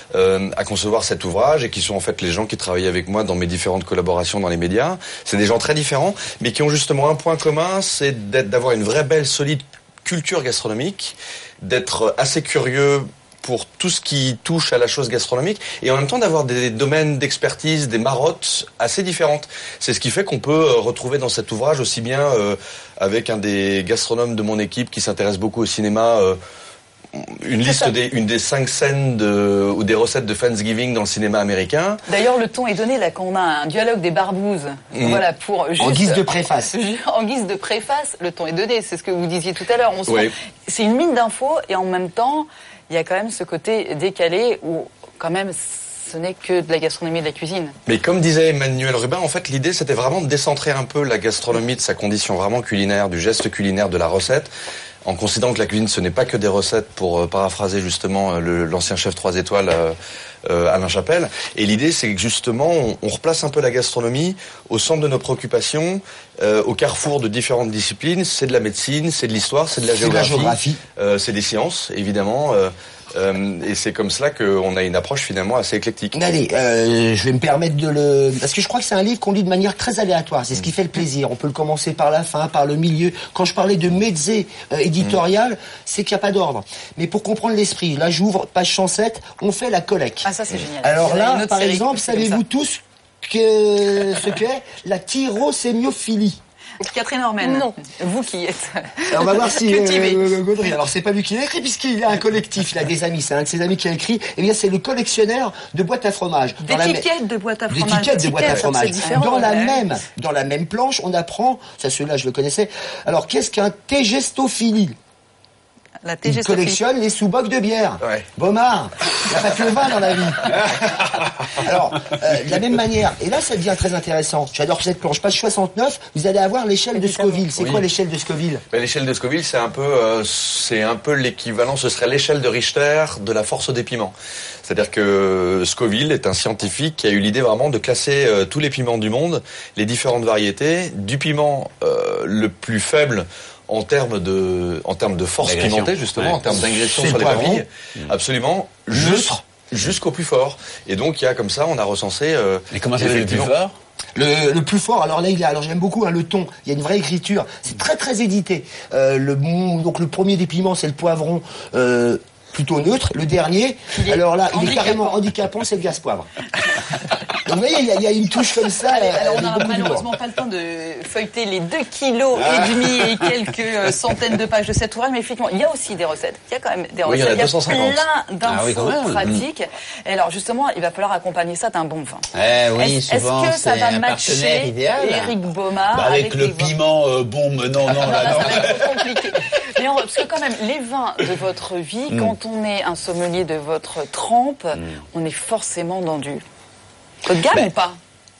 à concevoir cet ouvrage, et qui sont en fait les gens qui travaillent avec moi dans mes différentes collaborations dans les médias. C'est des gens très différents, mais qui ont justement un point commun, c'est d'avoir une vraie belle solide culture gastronomique, d'être assez curieux pour tout ce qui touche à la chose gastronomique et en même temps d'avoir des domaines d'expertise, des marottes assez différentes. C'est ce qui fait qu'on peut retrouver dans cet ouvrage aussi bien avec un des gastronomes de mon équipe qui s'intéresse beaucoup au cinéma une des 5 scènes ou des recettes de Thanksgiving dans le cinéma américain. D'ailleurs, le ton est donné là quand on a un dialogue des barbouzes. Voilà, pour juste, en guise de préface. En guise de préface, le ton est donné. C'est ce que vous disiez tout à l'heure. C'est une mine d'infos et en même temps, il y a quand même ce côté décalé où quand même ce n'est que de la gastronomie et de la cuisine. Mais comme disait Emmanuel Rubin, en fait l'idée c'était vraiment de décentrer un peu la gastronomie de sa condition vraiment culinaire, du geste culinaire, de la recette, en considérant que la cuisine ce n'est pas que des recettes, pour paraphraser justement l'ancien chef 3 étoiles Alain Chapelle. Et l'idée c'est que justement on replace un peu la gastronomie au centre de nos préoccupations, au carrefour de différentes disciplines. C'est de la médecine, c'est de l'histoire, c'est de la géographie, c'est des sciences évidemment. Et c'est comme cela qu'on a une approche finalement assez éclectique. Allez, je vais me permettre parce que je crois que c'est un livre qu'on lit de manière très aléatoire. C'est ce qui fait le plaisir. On peut le commencer par la fin, par le milieu. Quand je parlais de mezzé éditorial, c'est qu'il n'y a pas d'ordre. Mais pour comprendre l'esprit, là j'ouvre page 107, on fait la collecte. Ah ça c'est génial. Alors là, par exemple, savez-vous tous ce qu'est la tyrosémiophilie? Catherine Ormen, non. Vous qui êtes on va voir si Gaudry, alors c'est pas lui qui l'a écrit puisqu'il a un collectif, il a des amis, c'est un de ses amis qui a écrit, eh bien c'est le collectionneur de boîtes à fromage. D'étiquettes de boîtes à fromage. D'étiquettes de boîtes à fromage. Dans la même planche, on apprend, ça celui-là je le connaissais, alors qu'est-ce qu'un tégestophilie? Il collectionne les sous-bocs de bière. Ouais. Bomard, il n'y a pas que le vin dans la vie. Alors, de la même manière, et là ça devient très intéressant, j'adore cette planche, page 69, vous allez avoir l'échelle de Scoville. C'est quoi l'échelle de Scoville? L'échelle de Scoville, c'est un peu l'équivalent, ce serait l'échelle de Richter de la force des piments. C'est-à-dire que Scoville est un scientifique qui a eu l'idée vraiment de classer tous les piments du monde, les différentes variétés, du piment le plus faible en termes de force pimentée, justement, en termes d'ingression sur les papilles, absolument, jusqu'au plus fort. Et donc, il y a comme ça, on a recensé... Mais comment ça s'appelle le plus fort? Le plus fort, alors là, alors j'aime beaucoup le ton, il y a une vraie écriture, c'est très très édité. Donc le premier des piments, c'est le poivron, plutôt neutre. Le dernier, alors là, il est carrément handicapant, c'est le gaz poivre. Donc vous voyez, il y a une touche comme ça. Alors on n'a malheureusement pas le temps de feuilleter les 2,5 kilos et quelques centaines de pages de cet ouvrage, mais effectivement, il y a aussi des recettes. Il y a quand même des recettes. Il y en a 250. Il y a plein d'infos pratiques. Et alors justement, il va falloir accompagner ça d'un bon vin. Est-ce que ça va matcher Éric Baumard avec le piment non, là, non. Ça va être compliqué. Mais parce que quand même, les vins de votre vie, quand on est un sommelier de votre trempe, on est forcément dans du haut de gamme ou pas?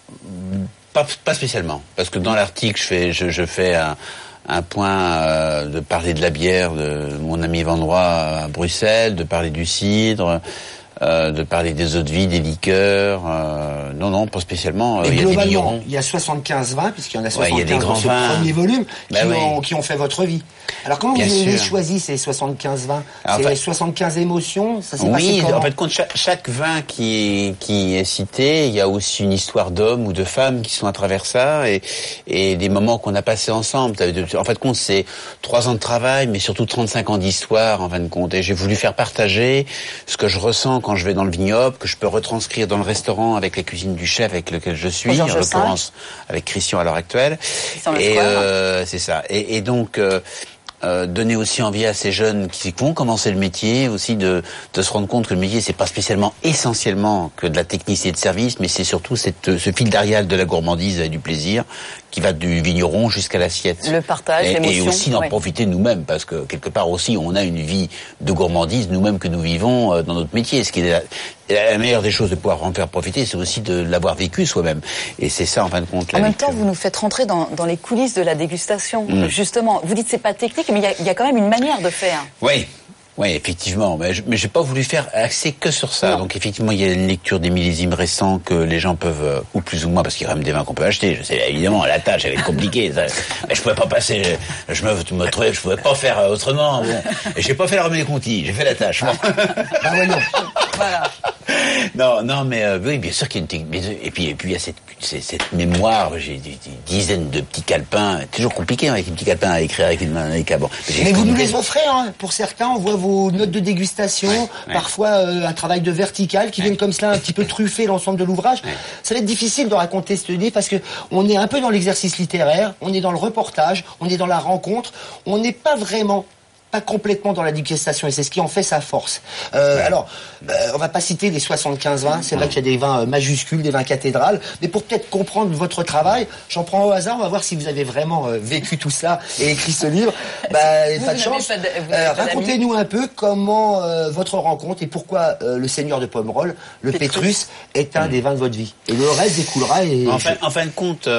Pas spécialement, parce que dans l'article, je fais un point de parler de la bière de mon ami Vendroy à Bruxelles, de parler du cidre, de parler des eaux de vie, des liqueurs. Non, pas spécialement. Et globalement, il y a 75 vins, puisqu'il y en a 75 dans ce premier volume, qui ont fait votre vie. Alors comment vous avez choisi ces 75 vins? C'est 75 émotions, ça s'est passé comment? En fait, compte chaque vin qui est cité, il y a aussi une histoire d'hommes ou de femmes qui sont à travers ça, et des moments qu'on a passés ensemble. En fait, compte, c'est 3 ans de travail, mais surtout 35 ans d'histoire, en fin de compte. Et j'ai voulu faire partager ce que je ressens quand je vais dans le vignoble, que je peux retranscrire dans le restaurant avec la cuisine du chef avec lequel je suis, en l'occurrence avec Christian à l'heure actuelle. Et c'est ça. Et donc donner aussi envie à ces jeunes qui vont commencer le métier aussi de se rendre compte que le métier c'est pas spécialement essentiellement que de la technicité de service, mais c'est surtout ce fil d'Arial de la gourmandise et du plaisir qui va du vigneron jusqu'à l'assiette. Le partage, l'émotion. Et aussi d'en profiter nous-mêmes, parce que quelque part aussi on a une vie de gourmandise nous-mêmes que nous vivons dans notre métier. Ce qui est la meilleure des choses de pouvoir en faire profiter, c'est aussi de l'avoir vécu soi-même. Et c'est ça en fin de compte. En même temps, vous nous faites rentrer dans les coulisses de la dégustation. Justement, vous dites c'est pas technique, mais il y a quand même une manière de faire. Oui. Oui, effectivement, mais j'ai pas voulu faire axer que sur ça. Non. Donc effectivement, il y a une lecture des millésimes récents que les gens peuvent, ou plus ou moins, parce qu'il y a quand même des vins qu'on peut acheter. Je sais, évidemment, la tâche, elle est compliquée. Mais je pouvais pas passer, je me trouvais, je pouvais pas faire autrement. Bon. Et j'ai pas fait la remise Conti, j'ai fait la tâche. Bon. Ah ouais, non. Voilà. Non, mais oui, bien sûr qu'il y a une technique. Et puis il y a cette mémoire. J'ai des dizaines de petits calepins. C'est toujours compliqué avec les petits calepins à écrire avec une main. Bon. Mais vous nous les offrez, hein. Pour certains, on voit vos notes de dégustation, parfois un travail de vertical qui viennent comme cela un petit peu truffer l'ensemble de l'ouvrage. Ça va être difficile de raconter ce livre parce que on est un peu dans l'exercice littéraire, on est dans le reportage, on est dans la rencontre, on n'est pas complètement dans la dégustation, et c'est ce qui en fait sa force. Alors, on va pas citer les 75 vins, c'est vrai qu'il y a des vins majuscules, des vins cathédrales, mais pour peut-être comprendre votre travail, j'en prends au hasard, on va voir si vous avez vraiment vécu tout ça et écrit ce livre. Pas de chance. Racontez-nous un peu comment votre rencontre et pourquoi le Seigneur de Pomerol, le Pétrus, est un des vins de votre vie. Et le reste découlera. En fin de compte,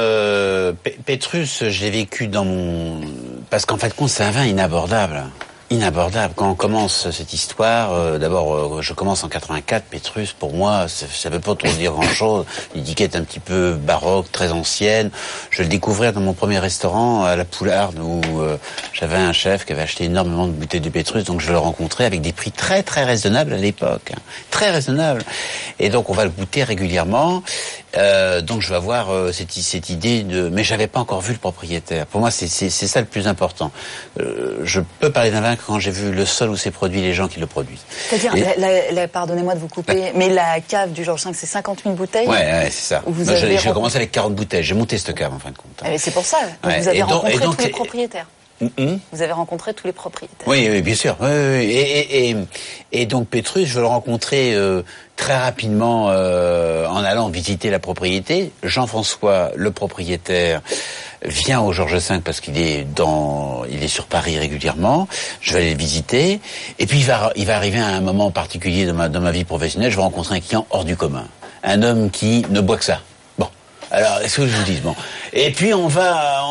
Pétrus, je l'ai vécu parce qu'en fin de compte, c'est un vin inabordable. Quand on commence cette histoire, d'abord, je commence en 84, Pétrus, pour moi, ça veut pas trop dire grand-chose. L'étiquette un petit peu baroque, très ancienne. Je le découvrais dans mon premier restaurant à la Poularde, où j'avais un chef qui avait acheté énormément de bouteilles de Pétrus, donc je le rencontrais avec des prix très très raisonnables à l'époque. Très raisonnables. Et donc on va le goûter régulièrement. Donc je vais avoir cette idée mais j'avais pas encore vu le propriétaire. Pour moi, c'est ça le plus important. Je peux parler d'un vin quand j'ai vu le sol où c'est produit, les gens qui le produisent. C'est-à-dire, pardonnez-moi de vous couper, mais la cave du Georges V, c'est 50 000 bouteilles. Ouais, c'est ça. J'ai commencé avec 40 bouteilles. J'ai monté cette cave en fin de compte. Mais c'est pour ça. Vous avez rencontré tous les propriétaires. Vous avez rencontré tous les propriétaires. Oui, bien sûr. Oui. Et donc Pétrus, je veux le rencontrer très rapidement en allant visiter la propriété. Jean-François, le propriétaire, vient au Georges V parce qu'il est sur Paris régulièrement. Je vais aller le visiter. Et puis il va arriver à un moment particulier dans ma vie professionnelle. Je vais rencontrer un client hors du commun, un homme qui ne boit que ça. Alors, est-ce que je vous dis bon. Et puis on va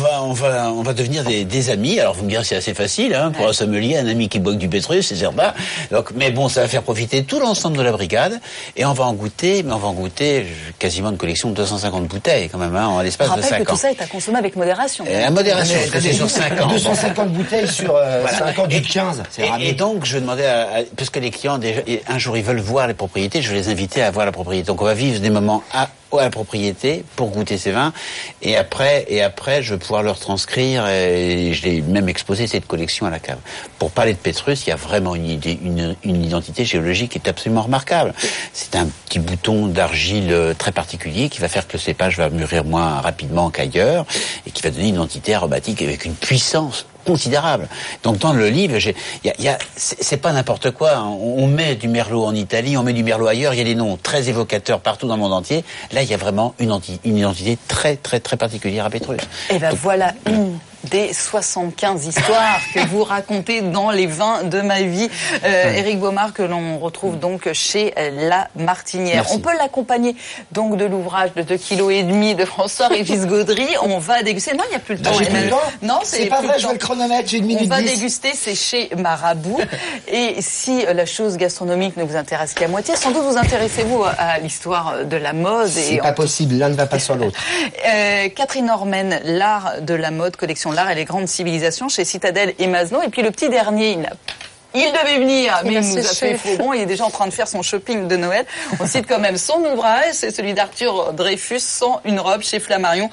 devenir des amis. Alors vous me direz c'est assez facile, hein, pour un sommelier, un ami qui boit du Pétrus, c'est certain. Donc, mais bon, ça va faire profiter tout l'ensemble de la brigade. Et on va en goûter quasiment une collection de 250 bouteilles quand même, hein, en l'espace de 5 ans. Je rappelle que tout ça est à consommer avec modération. À modération, parce que c'est sur 5 ans. 250 bouteilles sur 5 ans du 15. Et donc je demandais parce que les clients déjà un jour ils veulent voir les propriétés, je vais les inviter à voir la propriété. Donc on va vivre des moments à la propriété pour goûter ces vins et après je vais pouvoir leur transcrire et je l'ai même exposé cette collection à la cave. Pour parler de Pétrus, il y a vraiment une identité géologique qui est absolument remarquable. C'est un petit bouton d'argile très particulier qui va faire que le cépage va mûrir moins rapidement qu'ailleurs et qui va donner une identité aromatique avec une puissance considérable. Donc dans le livre, c'est pas n'importe quoi. On met du Merlot en Italie, on met du Merlot ailleurs. Il y a des noms très évocateurs partout dans le monde entier. Là, il y a vraiment une identité très très très particulière à Pétrus. Et ben voilà une des 75 histoires que vous racontez dans les vins de ma vie. Éric Baumard, que l'on retrouve donc chez La Martinière. Merci. On peut l'accompagner donc de l'ouvrage de 2,5 kg de François-Régis Gaudry. On va déguster. Non, il n'y a plus le temps. Non, c'est pas vrai, je vais le chronomètre, j'ai 1 minute 10. On va déguster, c'est chez Marabout. Et si la chose gastronomique ne vous intéresse qu'à moitié, sans doute vous intéressez-vous à l'histoire de la mode. C'est pas possible, l'un ne va pas sur l'autre. Catherine Ormen, L'art de la mode, collection L'art et les grandes civilisations chez Citadel et Masno. Et puis le petit dernier, il devait venir, mais il nous a fait faux bon. Il est déjà en train de faire son shopping de Noël. On cite quand même son ouvrage, c'est celui d'Arthur Dreyfus, Sans une robe, chez Flammarion.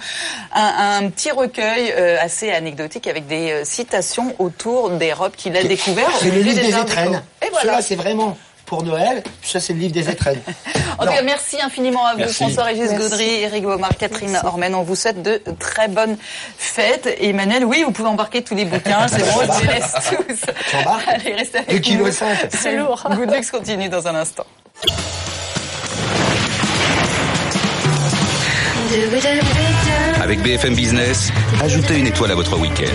Un petit recueil assez anecdotique avec des citations autour des robes qu'il a découvertes. C'est le livre des étrennes. Et voilà. Cela, c'est vraiment pour Noël. Ça, c'est le livre des étrennes. En tout cas, merci infiniment à vous, François-Régis Gaudry, Éric Baumard, Catherine Ormen. On vous souhaite de très bonnes fêtes. Et Emmanuel, oui, vous pouvez embarquer tous les bouquins. C'est bon, je les laisse tous. Allez, restez avec nous. 2,5 kg. C'est lourd. Good Luck continue dans un instant. Avec BFM Business, ajoutez une étoile à votre week-end.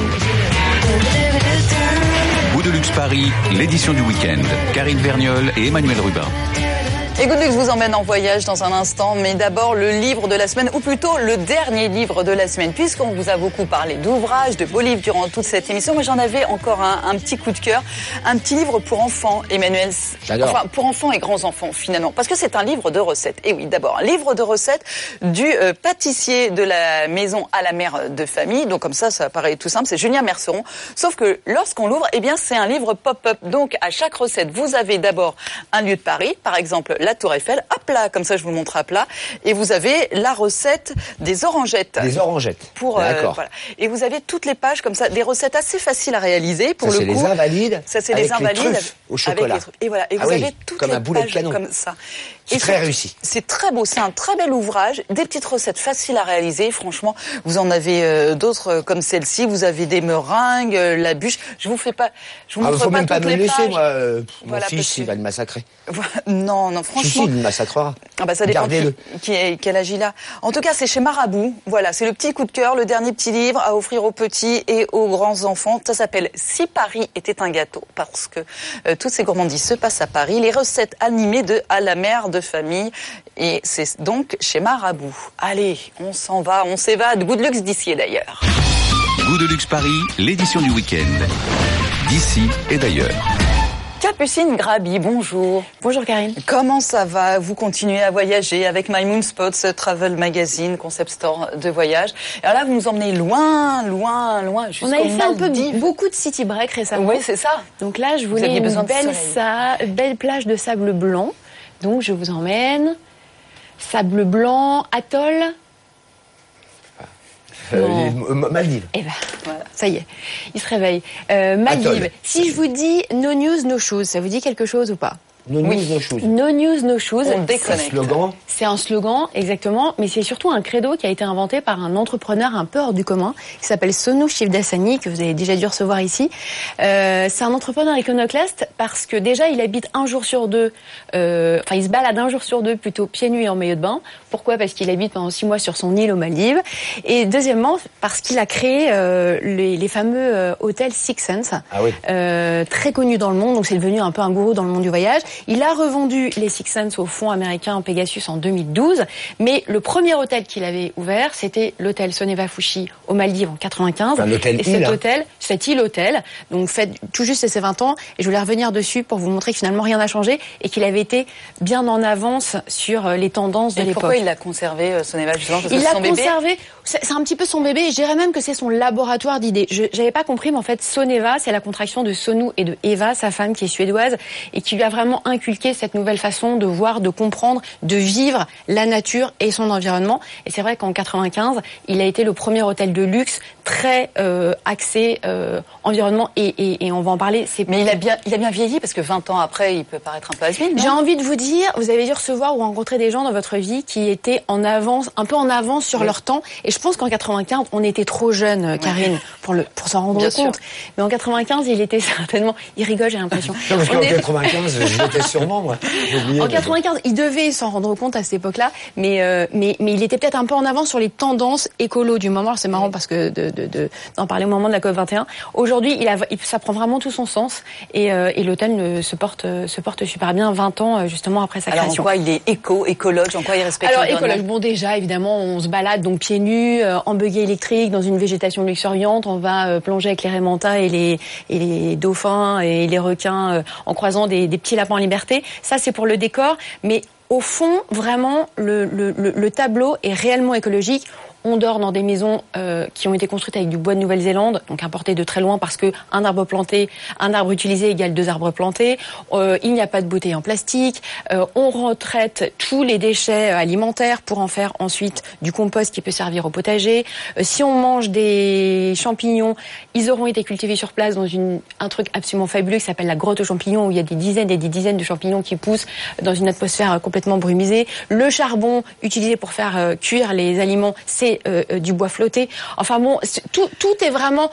Bout de Luxe Paris, l'édition du week-end. Karine Verniol et Emmanuel Rubin. Et Good Luck vous emmène en voyage dans un instant, mais d'abord le livre de la semaine, ou plutôt le dernier livre de la semaine, puisqu'on vous a beaucoup parlé d'ouvrages, de beaux livres durant toute cette émission. Moi, j'en avais encore un petit coup de cœur, un petit livre pour enfants, Emmanuel. J'adore. Enfin, pour enfants et grands enfants, finalement, parce que c'est un livre de recettes. Et oui, d'abord, un livre de recettes du pâtissier de la maison à la mère de famille. Donc comme ça paraît tout simple, c'est Julien Merceron. Sauf que lorsqu'on l'ouvre, eh bien, c'est un livre pop-up. Donc à chaque recette, vous avez d'abord un lieu de Paris, par exemple la Tour Eiffel, à plat, comme ça je vous le montre à plat, et vous avez la recette des orangettes. Des orangettes. D'accord. Voilà. Et vous avez toutes les pages comme ça, des recettes assez faciles à réaliser pour ça, le coup. C'est les invalides. Ça c'est avec les invalides les truffes au chocolat. Et voilà. Et vous avez toutes comme les un boulet de pages canon. comme ça. C'est très réussi. C'est très beau, c'est un très bel ouvrage, des petites recettes faciles à réaliser. Franchement, vous en avez d'autres comme celle-ci. Vous avez des meringues, la bûche. Je vous montre pas faut même pas toutes me les laisser, pages. moi. Voilà, mon fils, il va le massacrer. Non, franchement. Si, il me massacrera. Ah bah ça dépend Gardez-le. quel âge il a. En tout cas, c'est chez Marabout. Voilà, c'est le petit coup de cœur, le dernier petit livre à offrir aux petits et aux grands enfants. Ça s'appelle Si Paris était un gâteau, parce que toutes ces gourmandises se passent à Paris. Les recettes animées de À la mère de famille. Et c'est donc chez Marabout. Allez, on s'en va, on s'évade. Good Luck d'ici et d'ailleurs. Goût de luxe Paris, l'édition du week-end. D'ici et d'ailleurs. Capucine Grabi, bonjour. Bonjour Karine. Comment ça va? Vous continuez à voyager avec My Moon Spots, Travel Magazine, concept store de voyage. Et alors là, vous nous emmenez loin, jusqu'au On avait fait un peu Maldives. beaucoup de city break récemment. Oui, c'est ça. Donc là, je voulais aviez une besoin de belle plage de sable blanc. Donc je vous emmène. Sable blanc, atoll. Maldives. Eh ben, voilà, ça y est, il se réveille. Maldives. Atoll. Si je vous dis no news, no shoes, ça vous dit quelque chose ou pas? No news, no shoes. No news, no shoes. On déconnecte. Slogan. C'est un slogan, exactement, mais c'est surtout un credo qui a été inventé par un entrepreneur un peu hors du commun, qui s'appelle Sonu Shivdasani, que vous avez déjà dû recevoir ici. C'est un entrepreneur iconoclaste parce que déjà, il habite un jour sur deux, il se balade un jour sur deux plutôt pieds nus et en maillot de bain. Pourquoi? Parce qu'il habite pendant 6 mois sur son île aux Maldives. Et deuxièmement, parce qu'il a créé les fameux hôtels Six Sense, très connus dans le monde, donc c'est devenu un peu un gourou dans le monde du voyage. Il a revendu les Six Sense au fonds américain Pegasus en 2012, mais le premier hôtel qu'il avait ouvert, c'était l'hôtel Soneva Fushi aux Maldives en 95. Enfin, l'hôtel cet île hôtel, donc fait tout juste ses 20 ans, et je voulais revenir dessus pour vous montrer que finalement rien n'a changé et qu'il avait été bien en avance sur les tendances de l'époque. Pourquoi il l'a conservé, Soneva, justement? Parce que Il c'est l'a son bébé. conservé, c'est un petit peu son bébé, et je dirais même que c'est son laboratoire d'idées. J'avais pas compris, mais en fait, Soneva, c'est la contraction de Sonu et de Eva, sa femme qui est suédoise, et qui lui a vraiment inculqué cette nouvelle façon de voir, de comprendre, de vivre la nature et son environnement. Et c'est vrai qu'en 95, il a été le premier hôtel de luxe très axé environnement, et on va en parler. Mais il a bien vieilli, parce que 20 ans après, il peut paraître un peu has-been, non? J'ai envie de vous dire, vous avez dû recevoir ou rencontrer des gens dans votre vie qui étaient en avance, un peu en avance sur leur temps. Et je pense qu'en 95, on était trop jeunes, Karine, pour s'en rendre Bien compte. sûr. Mais en 95, il était certainement, il rigole, j'ai l'impression. Non, parce qu'en 95, je l'étais sûrement, moi. En 95, il devait s'en rendre compte à cette époque-là, mais il était peut-être un peu en avance sur les tendances écolo du moment. Alors c'est marrant parce que d'en parler au moment de la COP21. Aujourd'hui, ça prend vraiment tout son sens, et l'hôtel se porte super bien 20 ans justement après sa création. Alors en quoi il est écologue, en quoi il respecte l'environnement? Écologue, bon déjà évidemment on se balade donc pieds nus, en buggy électrique, dans une végétation luxuriante, on va plonger avec les raimentas et les dauphins et les requins en croisant des petits lapins en liberté. Ça c'est pour le décor, mais au fond vraiment le tableau est réellement écologique. On dort dans des maisons qui ont été construites avec du bois de Nouvelle-Zélande, donc importé de très loin parce que un arbre utilisé égale 2 arbres plantés. Il n'y a pas de bouteilles en plastique. On retraite tous les déchets alimentaires pour en faire ensuite du compost qui peut servir au potager. Si on mange des champignons, ils auront été cultivés sur place dans un truc absolument fabuleux qui s'appelle la grotte aux champignons, où il y a des dizaines et des dizaines de champignons qui poussent dans une atmosphère complètement brumisée. Le charbon utilisé pour faire cuire les aliments, c'est du bois flotté. Enfin bon, tout est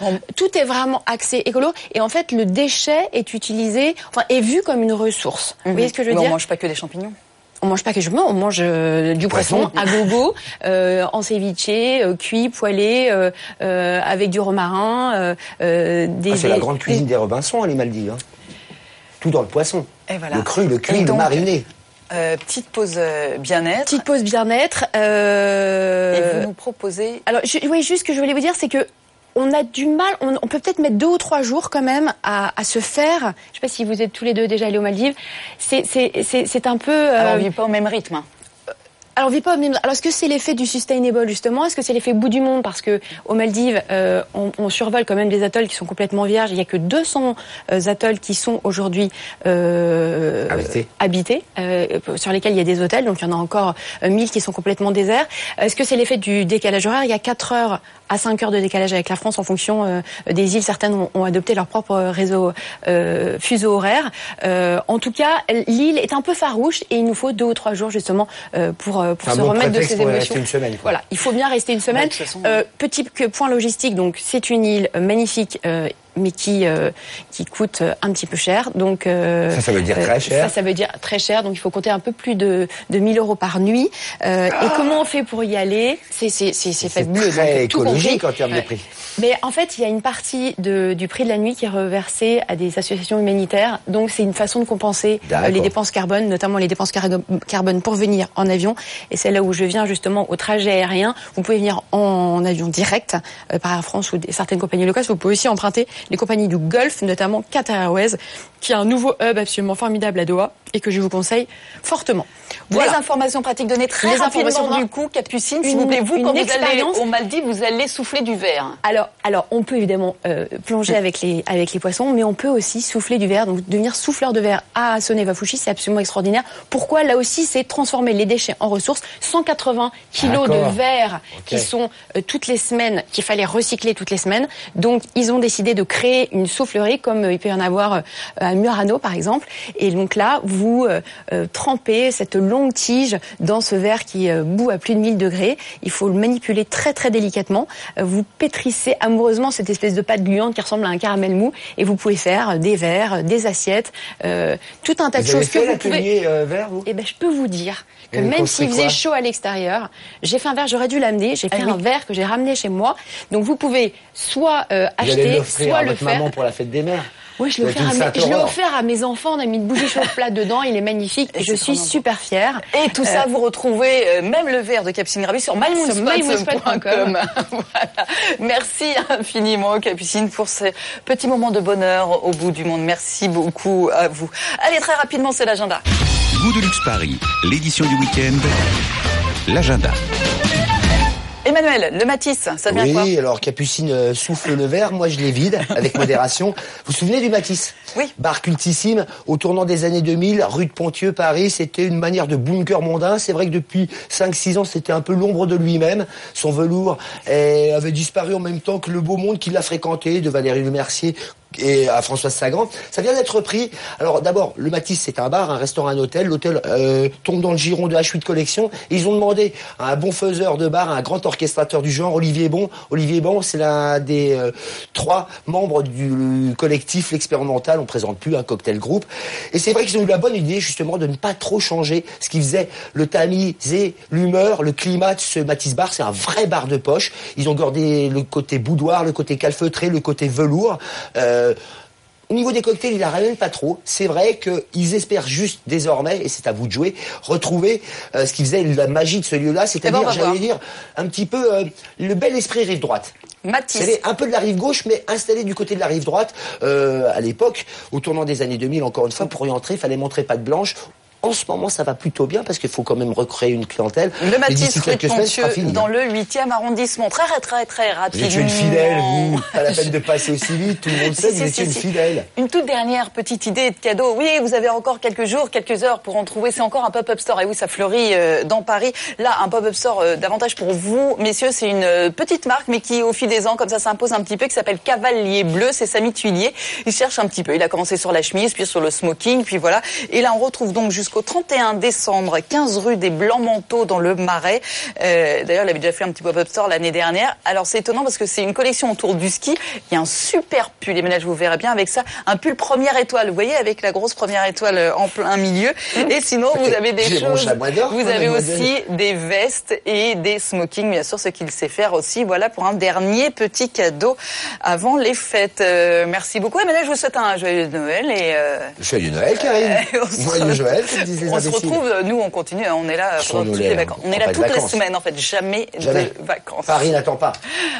vraiment axé écolo, et en fait le déchet est utilisé, est vu comme une ressource. Vous voyez ce que je veux dire? On mange pas que des champignons. On mange pas que on mange du poisson à gogo, en ceviche, cuit, poêlé, avec du romarin. C'est la grande cuisine des Robinson, les Maldives. Tout dans le poisson. Et voilà. Le cru, le cuit, le mariné. Petite pause bien-être. Petite pause bien-être. Et vous nous proposez... Alors, juste ce que je voulais vous dire, c'est que on a du mal, on peut peut-être mettre 2 ou 3 jours quand même à se faire. Je sais pas si vous êtes tous les deux déjà allés aux Maldives. C'est un peu... Alors, on vit pas au même rythme, hein. Alors, on vit pas au même... Alors, est-ce que c'est l'effet du sustainable, justement? Est-ce que c'est l'effet bout du monde? Parce que aux Maldives, on survole quand même des atolls qui sont complètement vierges. Il y a que 200 atolls qui sont aujourd'hui habités, sur lesquels il y a des hôtels. Donc, il y en a encore 1000 qui sont complètement déserts. Est-ce que c'est l'effet du décalage horaire? Il y a 4 heures à 5 heures de décalage avec la France en fonction des îles. Certaines ont adopté leur propre réseau fuseau horaire. En tout cas, l'île est un peu farouche et il nous faut 2 ou 3 jours justement pour se remettre de ces émotions. Une semaine, voilà, il faut bien rester une semaine. Petit point logistique, donc c'est une île magnifique. Mais qui coûte un petit peu cher. Donc ça veut dire très cher. Ça veut dire très cher. Donc il faut compter un peu plus de 1 000 € par nuit. Et comment on fait pour y aller? C'est fabuleux. C'est très écologique en termes de prix. Mais en fait, il y a une partie du prix de la nuit qui est reversée à des associations humanitaires. Donc c'est une façon de compenser les dépenses carbone, notamment les dépenses carbone pour venir en avion. Et c'est là où je viens justement au trajet aérien. Vous pouvez venir en avion direct par Air France ou certaines compagnies low cost. Vous pouvez aussi emprunter les compagnies du Golfe, notamment Qatar Airways, qui a un nouveau hub absolument formidable à Doha et que je vous conseille fortement. Voilà. Les informations pratiques données très rapidement du coup, Capucine, s'il vous plaît, vous, quand vous allez aux Maldives, vous allez souffler du verre. Alors on peut évidemment plonger avec les poissons, mais on peut aussi souffler du verre. Donc devenir souffleur de verre à Soneva-Fushi, c'est absolument extraordinaire. Pourquoi? Là aussi, c'est transformer les déchets en ressources. 180 kilos de verre qui sont toutes les semaines, qu'il fallait recycler toutes les semaines. Donc ils ont décidé de créer une soufflerie comme il peut y en avoir à Murano par exemple. Et donc là, vous trempez cette longue tige dans ce verre qui bout à plus de 1000 degrés. Il faut le manipuler très très délicatement. Vous pétrissez amoureusement cette espèce de pâte gluante qui ressemble à un caramel mou et vous pouvez faire des verres, des assiettes, tout un tas de choses que vous pouvez. Verre, vous? Eh ben, je peux vous dire que même s'il faisait chaud à l'extérieur, j'ai fait un verre, j'aurais dû l'amener. J'ai fait un verre que j'ai ramené chez moi. Donc vous pouvez soit acheter, soit le faire. Maman pour la fête des mères. Oui, je l'ai offert à mes enfants. On a mis une bougie chauffe-plat dedans. Il est magnifique. Et je suis super fière. Et tout ça, vous retrouvez même le verre de Capucine Graby sur mymoonspot.com. Voilà. Merci infiniment, Capucine, pour ce petit moment de bonheur au bout du monde. Merci beaucoup à vous. Allez, très rapidement, c'est l'agenda. Goût de luxe Paris, l'édition du week-end, l'agenda. Emmanuel, le Matisse, ça vient quoi? Oui, alors Capucine souffle le verre, moi je les vide avec modération. Vous vous souvenez du Matisse? Oui. Bar cultissime, au tournant des années 2000, rue de Pontieux, Paris, c'était une manière de bunker mondain. C'est vrai que depuis 5-6 ans, c'était un peu l'ombre de lui-même. Son velours avait disparu en même temps que le beau monde qui l'a fréquenté, de Valérie Lemercier et à Françoise Sagan. Ça vient d'être repris. Alors d'abord, le Matisse, c'est un bar, un restaurant, un hôtel. L'hôtel tombe dans le giron de H8 Collection. Et ils ont demandé à un bon faiseur de bar, à un grand orchestrateur du genre, Olivier Bon. Olivier Bon, c'est l'un des 3 membres du collectif L'Expérimental. On présente plus un cocktail groupe. Et c'est vrai qu'ils ont eu la bonne idée, justement, de ne pas trop changer ce qui faisait le tamis et l'humeur, le climat de ce Matisse Bar. C'est un vrai bar de poche. Ils ont gardé le côté boudoir, le côté calfeutré, le côté velours. Au niveau des cocktails, il la ramène pas trop. C'est vrai qu'ils espèrent juste désormais, et c'est à vous de jouer, retrouver ce qui faisait la magie de ce lieu-là, c'est-à-dire, j'allais dire, un petit peu le bel esprit rive droite. Matisse. C'est un peu de la rive gauche, mais installé du côté de la rive droite. À l'époque, au tournant des années 2000, encore une fois, pour y entrer, il fallait montrer patte blanche. En ce moment, ça va plutôt bien parce qu'il faut quand même recréer une clientèle. Le Matisse rue de Pontieux, dans le 8e arrondissement. Très rapidement. Vous êtes une fidèle, vous. Pas la peine de passer aussi vite. Tout le monde sait que vous êtes une fidèle. Une toute dernière petite idée de cadeau. Oui, vous avez encore quelques jours, quelques heures pour en trouver. C'est encore un pop-up store. Et oui, ça fleurit dans Paris. Là, un pop-up store davantage pour vous, messieurs. C'est une petite marque, mais qui, au fil des ans, comme ça s'impose un petit peu, qui s'appelle Cavalier Bleu. C'est Samy Tuilier. Il cherche un petit peu. Il a commencé sur la chemise, puis sur le smoking, puis voilà. Et là, on retrouve donc jusqu'au 31 décembre, 15 rue des Blancs-Manteaux dans le Marais. D'ailleurs, il avait déjà fait un petit pop-up store l'année dernière. Alors, c'est étonnant parce que c'est une collection autour du ski. Il y a un super pull, les ménages, vous verrez bien avec ça. Un pull première étoile, vous voyez, avec la grosse première étoile en plein milieu. Et sinon, vous avez des choses. Vous avez aussi des vestes et des smokings, bien sûr, ce qu'il sait faire aussi. Voilà, pour un dernier petit cadeau avant les fêtes. Merci beaucoup. Et maintenant, je vous souhaite un joyeux Noël et joyeux Noël, Karine. Joyeux Noël. disent les On se imbéciles. retrouve, nous on continue, on est là pendant toutes les vacances. On est là toutes les semaines en fait, jamais de vacances. Paris n'attend pas.